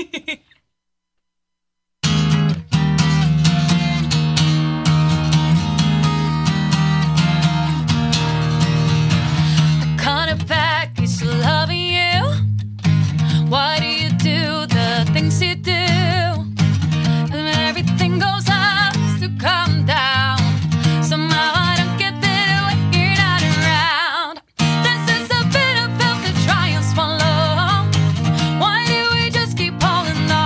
I caught it back. It's loving you. Why do you do the things you do? And everything goes up to come down. Somehow I don't get that. Falling off. Why do we just keep falling off?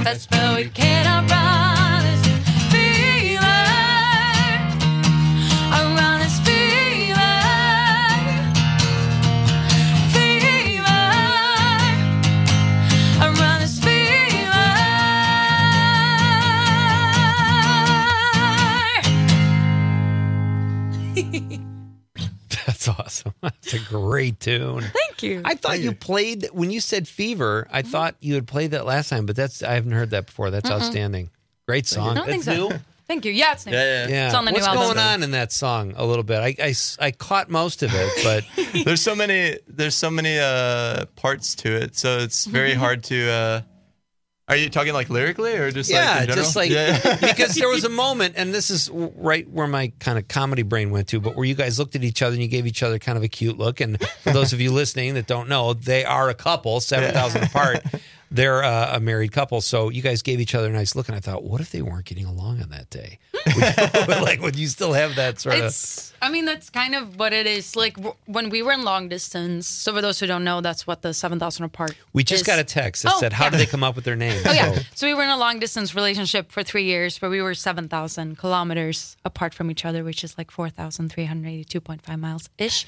That's where we cannot run this fever. I run this fever. Fever. I run this fever. That's awesome. That's a great tune. Thank you. I thought you played, when you said Fever, I thought you had played that last time, but I haven't heard that before. That's outstanding. Great song. I don't think so. Thank you. Yeah, it's new. Yeah. It's on the What's new album. going on in that song a little bit? I caught most of it, but there's so many parts to it, so it's very hard to are you talking like lyrically or just like in general? Just like because there was a moment, and this is right where my kind of comedy brain went to, but where you guys looked at each other and you gave each other kind of a cute look. And for those of you listening that don't know, they are a couple, 7,000 apart. They're a married couple, so you guys gave each other a nice look, and I thought, what if they weren't getting along on that day? Would you still have that sort of? I mean, that's kind of what it is. Like when we were in long distance. So for those who don't know, that's what the 7,000 apart. We just got a text that said, "How did they come up with their name?" Oh yeah. So we were in a long distance relationship for 3 years, where we were 7,000 kilometers apart from each other, which is like 4,382.5 miles ish,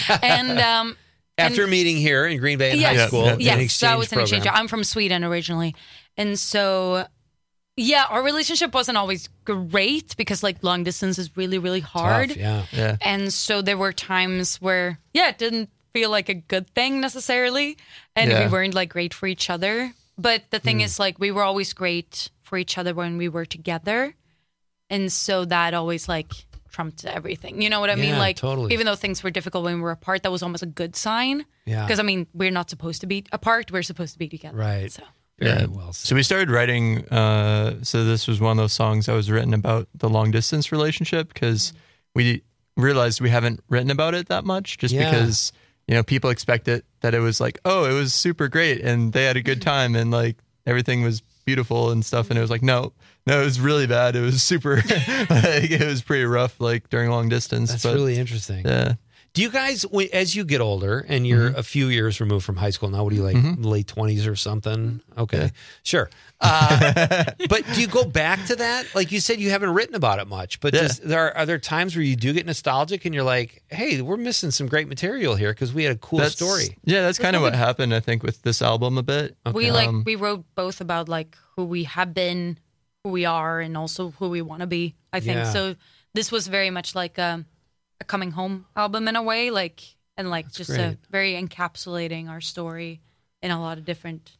and. After meeting here in Green Bay in high school, yes, that was an exchange. I'm from Sweden originally, and so our relationship wasn't always great because like long distance is really, really hard. Tough, yeah. And so there were times where it didn't feel like a good thing necessarily, and we weren't like great for each other. But the thing is, like, we were always great for each other when we were together, and so that always like trumped everything. You know what I mean? Like, totally. Even though things were difficult when we were apart, that was almost a good sign. Yeah. Because, I mean, we're not supposed to be apart. We're supposed to be together. Right. So. Very well said. So we started writing, so this was one of those songs that was written about the long distance relationship because we realized we haven't written about it that much just because, people expect that it was like, oh, it was super great and they had a good time and like everything was beautiful and stuff. And it was like, no, it was really bad. It was super, it was pretty rough, like during long distance. That's really interesting. Yeah. Do you guys, as you get older and you're a few years removed from high school now, what are you like, late 20s or something? Okay, sure. But do you go back to that? Like you said, you haven't written about it much, but are there times where you do get nostalgic and you're like, hey, we're missing some great material here because we had a cool story. Yeah, that's kind of what happened, I think, with this album a bit. Okay. We wrote both about like who we have been, who we are, and also who we want to be, I think. Yeah. So this was very much like a coming home album in a way, that's just very encapsulating our story in a lot of different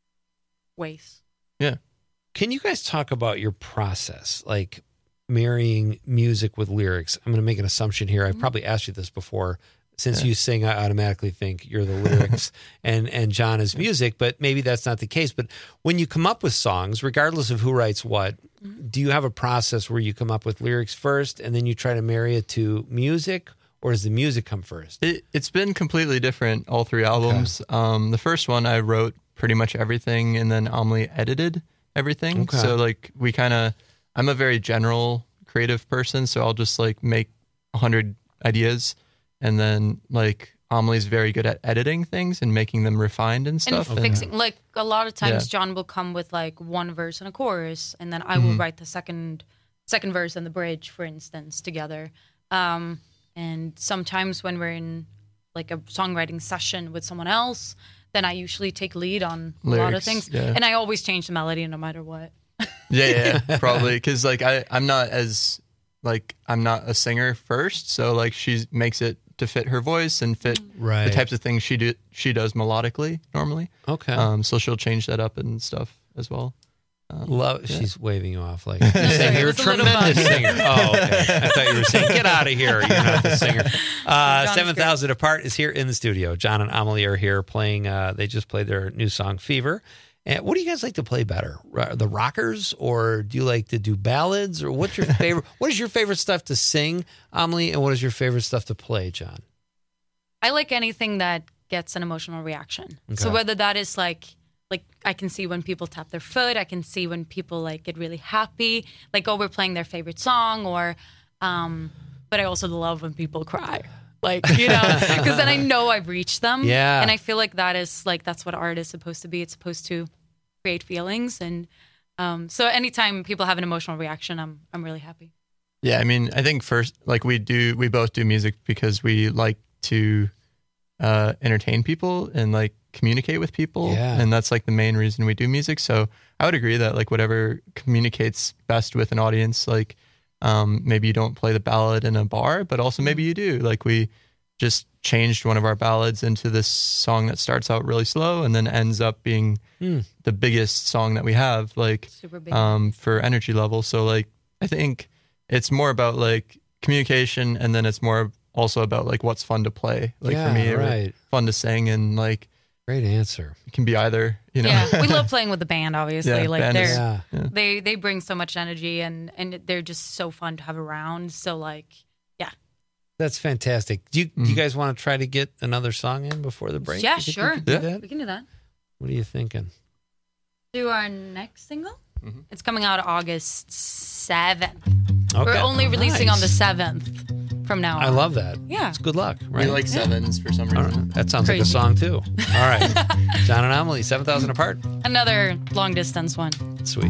ways. Yeah. Can you guys talk about your process, like marrying music with lyrics? I'm going to make an assumption here. I've probably asked you this before. Since you sing, I automatically think you're the lyrics and John is music, but maybe that's not the case. But when you come up with songs, regardless of who writes what, do you have a process where you come up with lyrics first and then you try to marry it to music, or does the music come first? It's been completely different, all three albums. Okay. The first one, I wrote pretty much everything, and then Amelie edited everything. Okay. So, like, I'm a very general creative person, so I'll just, like, make 100 ideas, and then, like, Amelie's very good at editing things and making them refined and stuff. And fixing, like, a lot of times John will come with, like, one verse and a chorus, and then I will write the second verse and the bridge, for instance, together. And sometimes when we're in, like, a songwriting session with someone else, then I usually take lead on a lot of things. Yeah. And I always change the melody no matter what. Yeah, probably. Because, like, I'm not a singer first, so, like, she makes it to fit her voice and fit the types of things she does melodically normally. Okay. So she'll change that up and stuff as well. She's waving you off like you're a tremendous singer. Oh, okay. I thought you were saying, get out of here. You're not the singer. 7,000 Apart is here in the studio. John and Amelie are here playing. They just played their new song, Fever. And what do you guys like to play better? The rockers, or do you like to do ballads? Or what's your favorite? What is your favorite stuff to sing, Amelie? And what is your favorite stuff to play, John? I like anything that gets an emotional reaction. Okay. So whether that is like I can see when people tap their foot, I can see when people like get really happy, like, oh, we're playing their favorite song, or but I also love when people cry. Like, you know, because then I know I've reached them. Yeah. And I feel like that is like, that's what art is supposed to be. It's supposed to create feelings. And So anytime people have an emotional reaction, I'm really happy. Yeah, I mean, I think first, like we both do music because we like to entertain people and like communicate with people, and that's like the main reason we do music. So I would agree that like whatever communicates best with an audience, like maybe you don't play the ballad in a bar, but also maybe you do. Like we just changed one of our ballads into this song that starts out really slow and then ends up being the biggest song that we have, like for energy level. So like I think it's more about like communication, and then it's more also about like what's fun to play. Like for me, or fun to sing, and like great answer. It can be either, you know. Yeah, we love playing with the band. Obviously, Yeah, like band they're is- they bring so much energy, and they're just so fun to have around. So like, yeah. That's fantastic. Do you guys want to try to get another song in before the break? Yeah, You think sure. We can do that? We can do that. What are you thinking? Do our next single. It's coming out August 7th. Okay. We're only releasing on the Nice. 7th from now on. I love that. Yeah. It's good luck, right? We like sevens for some All reason. right. That sounds like a Crazy. song, too. All right. John and Amelie, 7,000 Apart. Another long distance one. Sweet.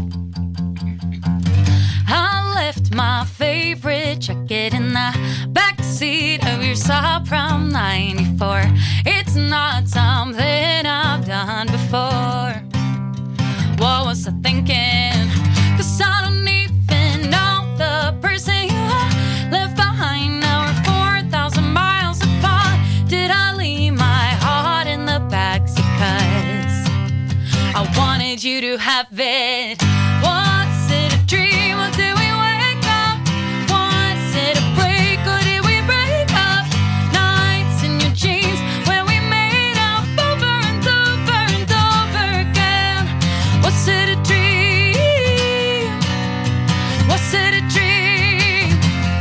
I left my favorite jacket in the backseat of your Saab from 94. It's not something I've done before. What was I thinking? 'Cause I don't even know the person you left behind. Now we're 4,000 miles apart. Did I leave my heart in the backseat? 'Cause I wanted you to have it. Was it a dream or did we wake up? Was it a break or did we break up? Nights in your jeans where we made up over and over and over again. Was it a dream? Was it a dream?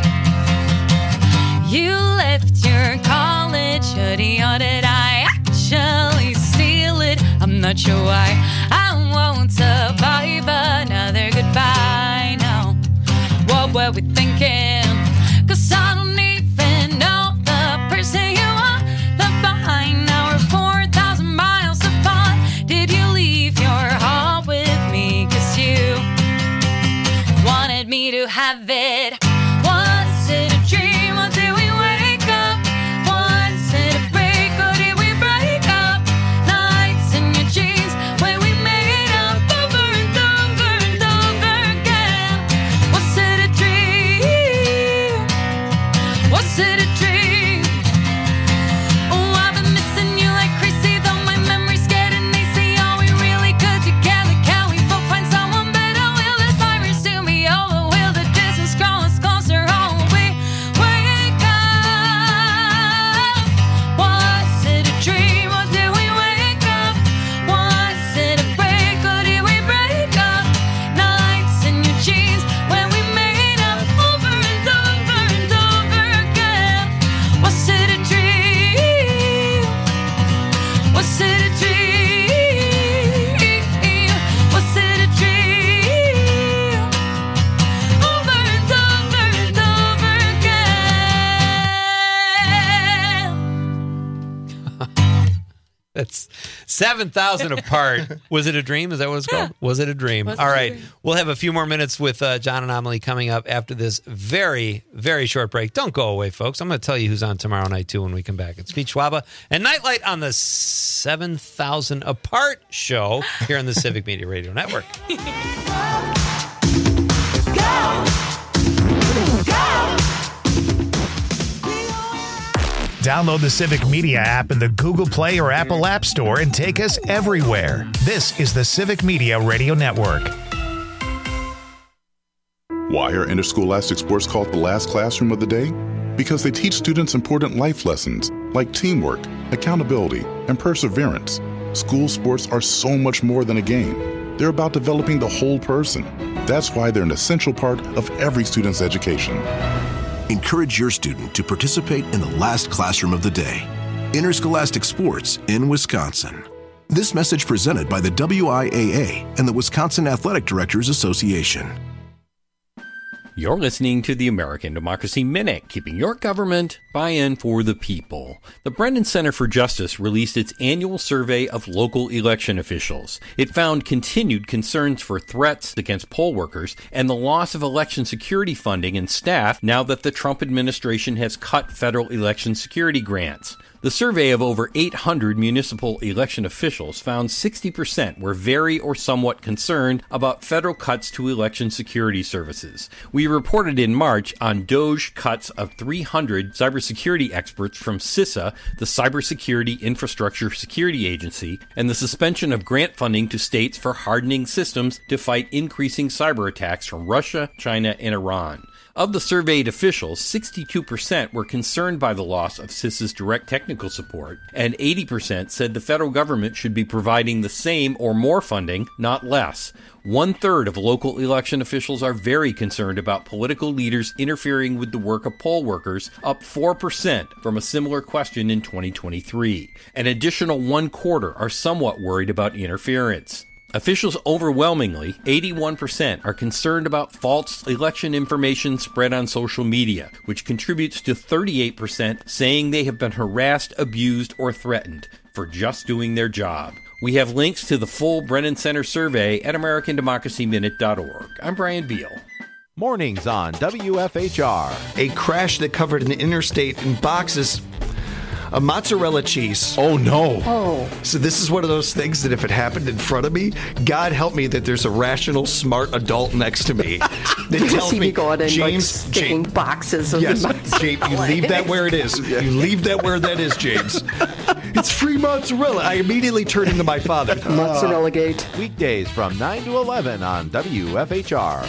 You left your college hoodie, or did I actually steal it? I'm not sure why. I won't survive another goodbye now. What were we thinking? 'Cause I don't even know the person you are left behind. Now we're 4,000 miles apart. Did you leave your heart with me? 'Cause you wanted me to have it. Was it a dream or did we wake up? Was it a break or did we break up? Nights in your jeans when we made up over and over and over again. Was it a dream? Was it a dream? Oh, I've been missing you like crazy, though my memory's getting easy. Are we really good together? Can we both find someone better? Will this virus do me over? Will the distance grow us closer? Oh, we wake up. Was it a dream or did we wake up? Was it a break or did we break up? Nights in your jeans when we made up over and over and over again. Was it a dream? Was it a dream? Was it a dream? Over and over and over again. That's 7,000 Apart. Was it a dream? Is that what it's called? Was it a dream? Was it All a right. dream? We'll have a few more minutes with John and Amelie coming up after this very, very short break. Don't go away, folks. I'm going to tell you who's on tomorrow night, too, when we come back. It's Pete Schwaba and Nightlight on the 7,000 Apart show here on the Civic Media Radio Network. Download the Civic Media app in the Google Play or Apple App Store and take us everywhere. This is the Civic Media Radio Network. Why are interscholastic sports called the last classroom of the day? Because they teach students important life lessons like teamwork, accountability, and perseverance. School sports are so much more than a game. They're about developing the whole person. That's why they're an essential part of every student's education. Encourage your student to participate in the last classroom of the day. Interscholastic Sports in Wisconsin. This message presented by the WIAA and the Wisconsin Athletic Directors Association. You're listening to the American Democracy Minute, keeping your government buy-in for the people. The Brennan Center for Justice released its annual survey of local election officials. It found continued concerns for threats against poll workers and the loss of election security funding and staff now that the Trump administration has cut federal election security grants. The survey of over 800 municipal election officials found 60% were very or somewhat concerned about federal cuts to election security services. We reported in March on DOJ cuts of 300 cybersecurity experts from CISA, the Cybersecurity Infrastructure Security Agency, and the suspension of grant funding to states for hardening systems to fight increasing cyber attacks from Russia, China, and Iran. Of the surveyed officials, 62% were concerned by the loss of CISA's direct technical support, and 80% said the federal government should be providing the same or more funding, not less. 1/3 of local election officials are very concerned about political leaders interfering with the work of poll workers, up 4% from a similar question in 2023. An additional 1/4 are somewhat worried about interference. Officials overwhelmingly, 81%, are concerned about false election information spread on social media, which contributes to 38% saying they have been harassed, abused, or threatened for just doing their job. We have links to the full Brennan Center survey at AmericanDemocracyMinute.org. I'm Brian Beal. Mornings on WFHR. A crash that covered an interstate in boxes of mozzarella cheese. Oh, no. Oh. So this is one of those things that if it happened in front of me, God help me that there's a rational, smart adult next to me that tells me, James, sticking boxes of mozzarella. James, you leave that where it is. You leave that where that is, James. It's free mozzarella. I immediately turn into my father. Mozzarella gate. Weekdays from 9 to 11 on WFHR.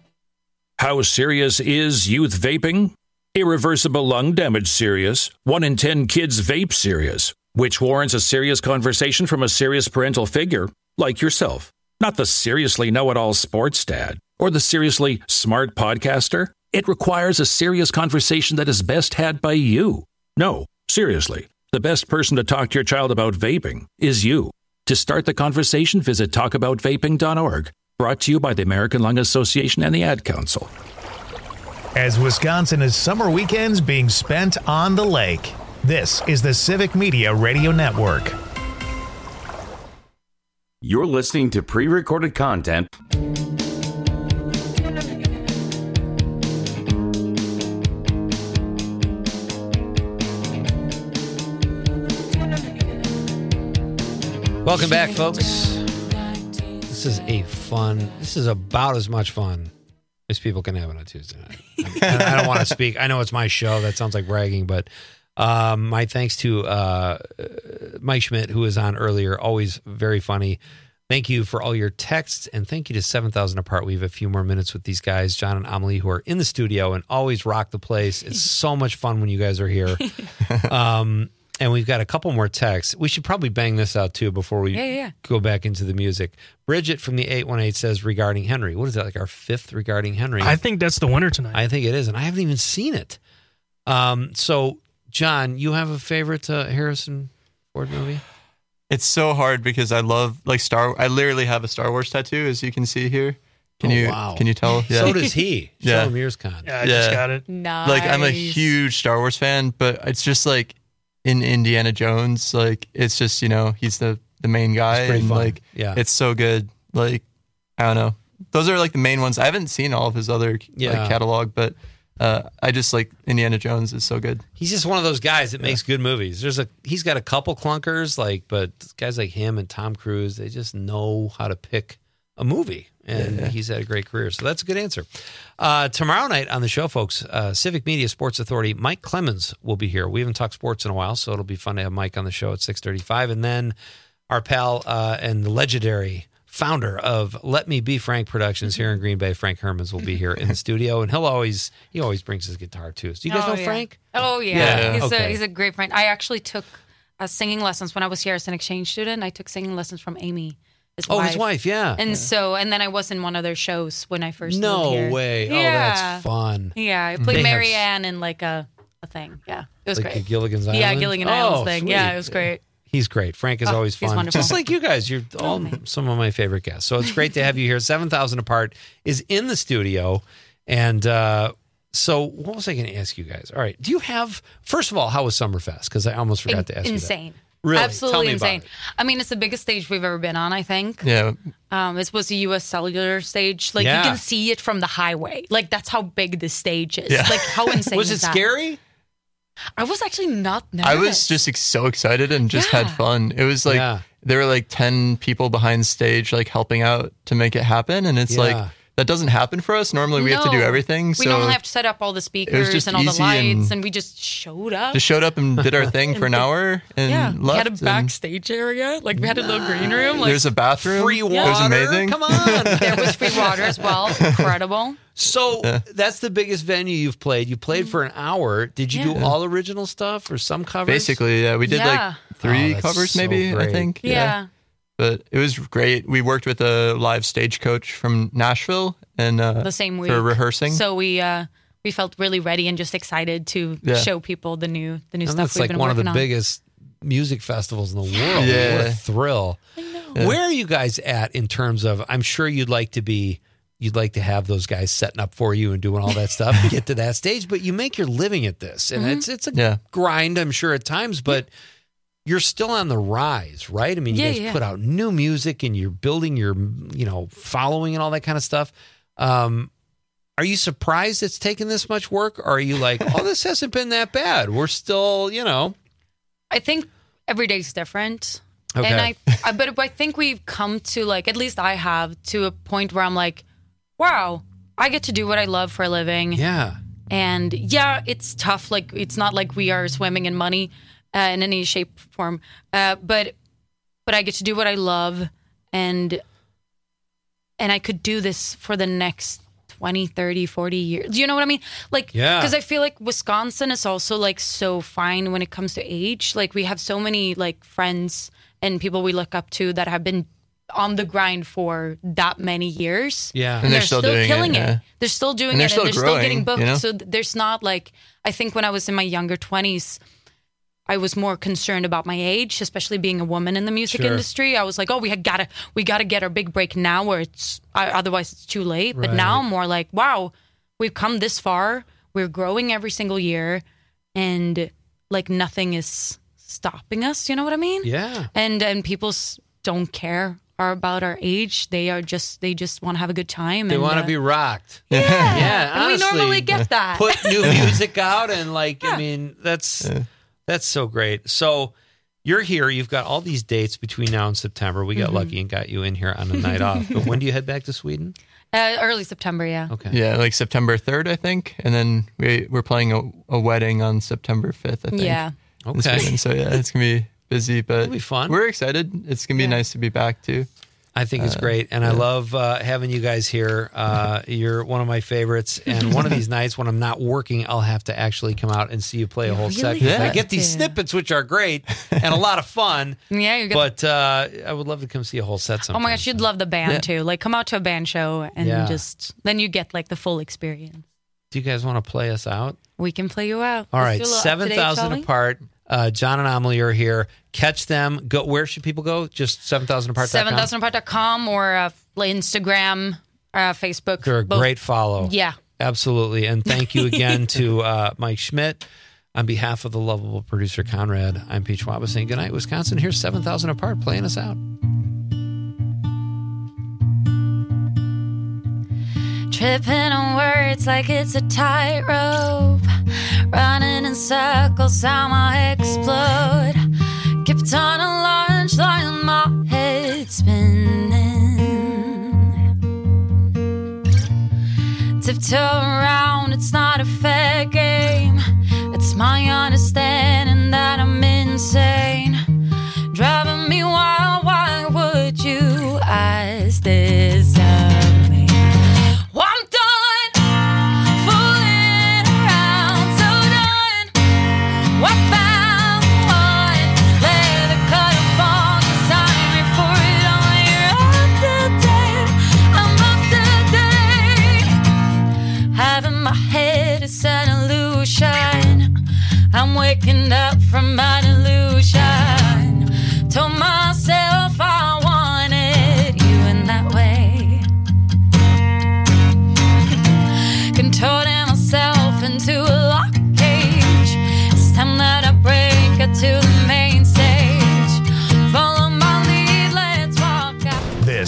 How serious is youth vaping? Irreversible lung damage serious. 1 in 10 kids vape serious, which warrants a serious conversation from a serious parental figure like yourself. Not the seriously know-it-all sports dad or the seriously smart podcaster. It requires a serious conversation that is best had by you. No, seriously, the best person to talk to your child about vaping is you. To start the conversation, visit talkaboutvaping.org. Brought to you by the American Lung Association and the Ad Council. As Wisconsin is summer weekends being spent on the lake, this is the Civic Media Radio Network. You're listening to pre-recorded content. Welcome back, folks. This is about as much fun as people can have on a Tuesday night. I don't want to speak. I know it's my show. That sounds like bragging, but my thanks to Mike Schmidt, who was on earlier. Always very funny. Thank you for all your texts, and thank you to 7,000 Apart. We have a few more minutes with these guys, John and Amelie, who are in the studio and always rock the place. It's so much fun when you guys are here. And we've got a couple more texts. We should probably bang this out, too, before we go back into the music. Bridget from the 818 says, regarding Henry. What is that, like our fifth regarding Henry? I think that's the winner tonight. I think it is, and I haven't even seen it. So, John, you have a favorite Harrison Ford movie? It's so hard because I love, I literally have a Star Wars tattoo, as you can see here. Can you tell? Yeah. So does he. Show him yours, Con. Yeah, I just got it. Nice. Like, I'm a huge Star Wars fan, but it's just like, in Indiana Jones, like, it's just, he's the main guy, and fun. Like, it's so good. Like, I don't know. Those are like the main ones. I haven't seen all of his other catalog, but I just like Indiana Jones is so good. He's just one of those guys that makes good movies. He's got a couple clunkers, but guys like him and Tom Cruise, they just know how to pick a movie, and he's had a great career. So that's a good answer. Tomorrow night on the show, folks, Civic Media Sports Authority, Mike Clemens will be here. We haven't talked sports in a while, so it'll be fun to have Mike on the show at 6:35. And then our pal and the legendary founder of Let Me Be Frank Productions here in Green Bay, Frank Hermans, will be here in the studio, and he always brings his guitar too. Do you guys know Frank? Oh yeah, he's a great friend. I actually took singing lessons when I was here as an exchange student. I took singing lessons from Amy. His wife, yeah. And then I was in one of their shows when I first moved here. No way. Yeah. Oh, that's fun. Yeah, I played Mary Ann in like a thing. Yeah, it was like great. Gilligan's Island? Yeah, Gilligan Islands thing. Sweet. Yeah, it was great. He's great. Frank is always fun. He's wonderful. Just like you guys. You're all some of my favorite guests. So it's great to have you here. 7,000 Apart is in the studio. And so what was I going to ask you guys? All right. Do you have, first of all, how was Summerfest? Because I almost forgot to ask you that. Insane. Really? Absolutely Tell me insane. about it. I mean, it's the biggest stage we've ever been on, I think. Yeah. This was the U.S. Cellular stage. Like, Yeah. you can see it from the highway. Like, that's how big this stage is. Yeah. Like, how insane Was is it that? scary? I was actually not nervous. I was just so excited and just had fun. It was like there were like 10 people behind stage like helping out to make it happen, and it's like that doesn't happen for us. Normally we have to do No. everything. We So normally have to set up all the speakers just and all the easy lights, and and we just showed up. just showed up and did our thing for an hour and We left. had a and backstage area. Like, we had a little green room. Like, there's a bathroom. Free It was water? amazing. Come on. there was free water as well. Incredible. So that's the biggest venue you've played. You played for an hour. Did you do all original stuff or some covers? Basically, yeah, we did like 3 that's covers, so maybe. great. I think. Yeah. But it was great. We worked with a live stagecoach from Nashville and The same week. for rehearsing. So we felt really ready and just excited to show people the new And stuff that's we've like been one of working the on. biggest music festivals in the world. Yeah. What a thrill. Yeah. Where are you guys at in terms of, I'm sure you'd like to have those guys setting up for you and doing all that stuff to get to that stage, but you make your living at this. And it's a grind, I'm sure, at times, but you're still on the rise, right? I mean, you guys put out new music and you're building your, following and all that kind of stuff. Are you surprised it's taken this much work? Or are you like, oh, this hasn't been that bad? We're still, I think every day's different. Okay. And but I think we've come to, like, at least I have, to a point where I'm like, wow, I get to do what I love for a living. Yeah. And it's tough. Like, it's not like we are swimming in money in any shape or form. But I get to do what I love, and I could do this for the next 20, 30, 40 years. Do you know what I mean? Like, because I feel like Wisconsin is also like so fine when it comes to age. Like, we have so many like friends and people we look up to that have been on the grind for that many years. Yeah. And they're still doing killing it. it. They're still doing And they're it, still and they're still growing, getting booked. you know? So there's not like, I think when I was in my younger 20s, I was more concerned about my age, especially being a woman in the music industry. I was like, oh, we gotta get our big break now, where otherwise it's too late. But now I'm more like, wow, we've come this far. We're growing every single year, and like nothing is stopping us. You know what I mean? Yeah. And people don't care about our age. They just want to have a good time. They and, want to be rocked. Yeah. Yeah. And we honestly, normally get that. Put new music out and I mean, that's so great. So you're here. You've got all these dates between now and September. We got lucky and got you in here on a night off. But when do you head back to Sweden? Early September, yeah. Okay. Yeah, like September 3rd, I think. And then we're playing a wedding on September 5th, I think. Yeah. Okay. So it's going to be busy, but It'll be fun. We're excited. It's going to be nice to be back too. I think it's great. And I love having you guys here. You're one of my favorites. And one of these nights when I'm not working, I'll have to actually come out and see you play a whole set. Yeah. I get these snippets, which are great and a lot of fun. Yeah, you're good. But I would love to come see a whole set sometime. Oh my gosh, you'd love the band too. Like, come out to a band show and then you get like the full experience. Do you guys want to play us out? We can play you out. All Let's right, do a little 7,000 up-to-date, shall we? apart. John and Amelie are here. Catch them. Go. Where should people go? Just 7,000apart.com? 7,000apart.com or Instagram, Facebook. They're a both. great follow. Yeah. Absolutely. And thank you again to Mike Schmidt. On behalf of the lovable producer Conrad, I'm Pete Schwab saying goodnight, Wisconsin. Here's 7,000 Apart playing us out. Tripping on words like it's a tightrope, running in circles, I might explode. Kept on a large line, my head spinning. Tiptoe around, it's not a fair game. It's my understanding that I'm insane, driving me wild. Why would you ask this of me? Well, I'm done fooling around, so done. What found one? Let the cutter fall, 'cause I'm ready for it all. You're up to date, I'm up to date. Having my head is an illusion. I'm waking up from an illusion. Told myself I wanted you in that way.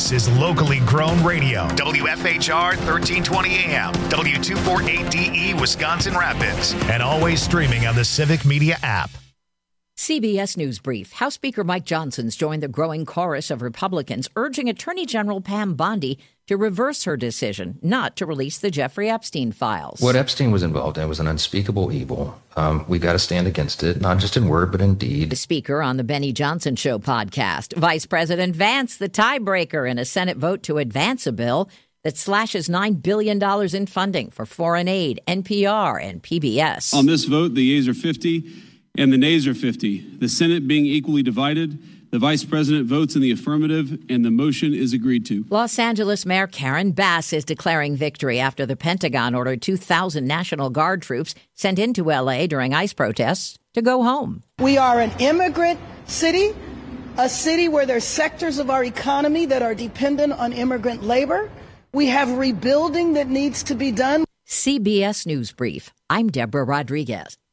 This is locally grown radio. WFHR 1320 AM, W248DE Wisconsin Rapids, and always streaming on the Civic Media app. CBS News Brief. House Speaker Mike Johnson's joined the growing chorus of Republicans urging Attorney General Pam Bondi to reverse her decision not to release the Jeffrey Epstein files. What Epstein was involved in was an unspeakable evil. We got to stand against it, not just in word, but in deed. The speaker on the Benny Johnson Show podcast. Vice President Vance, the tiebreaker in a Senate vote to advance a bill that slashes $9 billion in funding for foreign aid, NPR, and PBS. On this vote, the yeas are 50 and the nays are 50. The Senate being equally divided, the Vice President votes in the affirmative, and the motion is agreed to. Los Angeles Mayor Karen Bass is declaring victory after the Pentagon ordered 2,000 National Guard troops sent into L.A. during ICE protests to go home. We are an immigrant city, a city where there's sectors of our economy that are dependent on immigrant labor. We have rebuilding that needs to be done. CBS News Brief. I'm Deborah Rodriguez.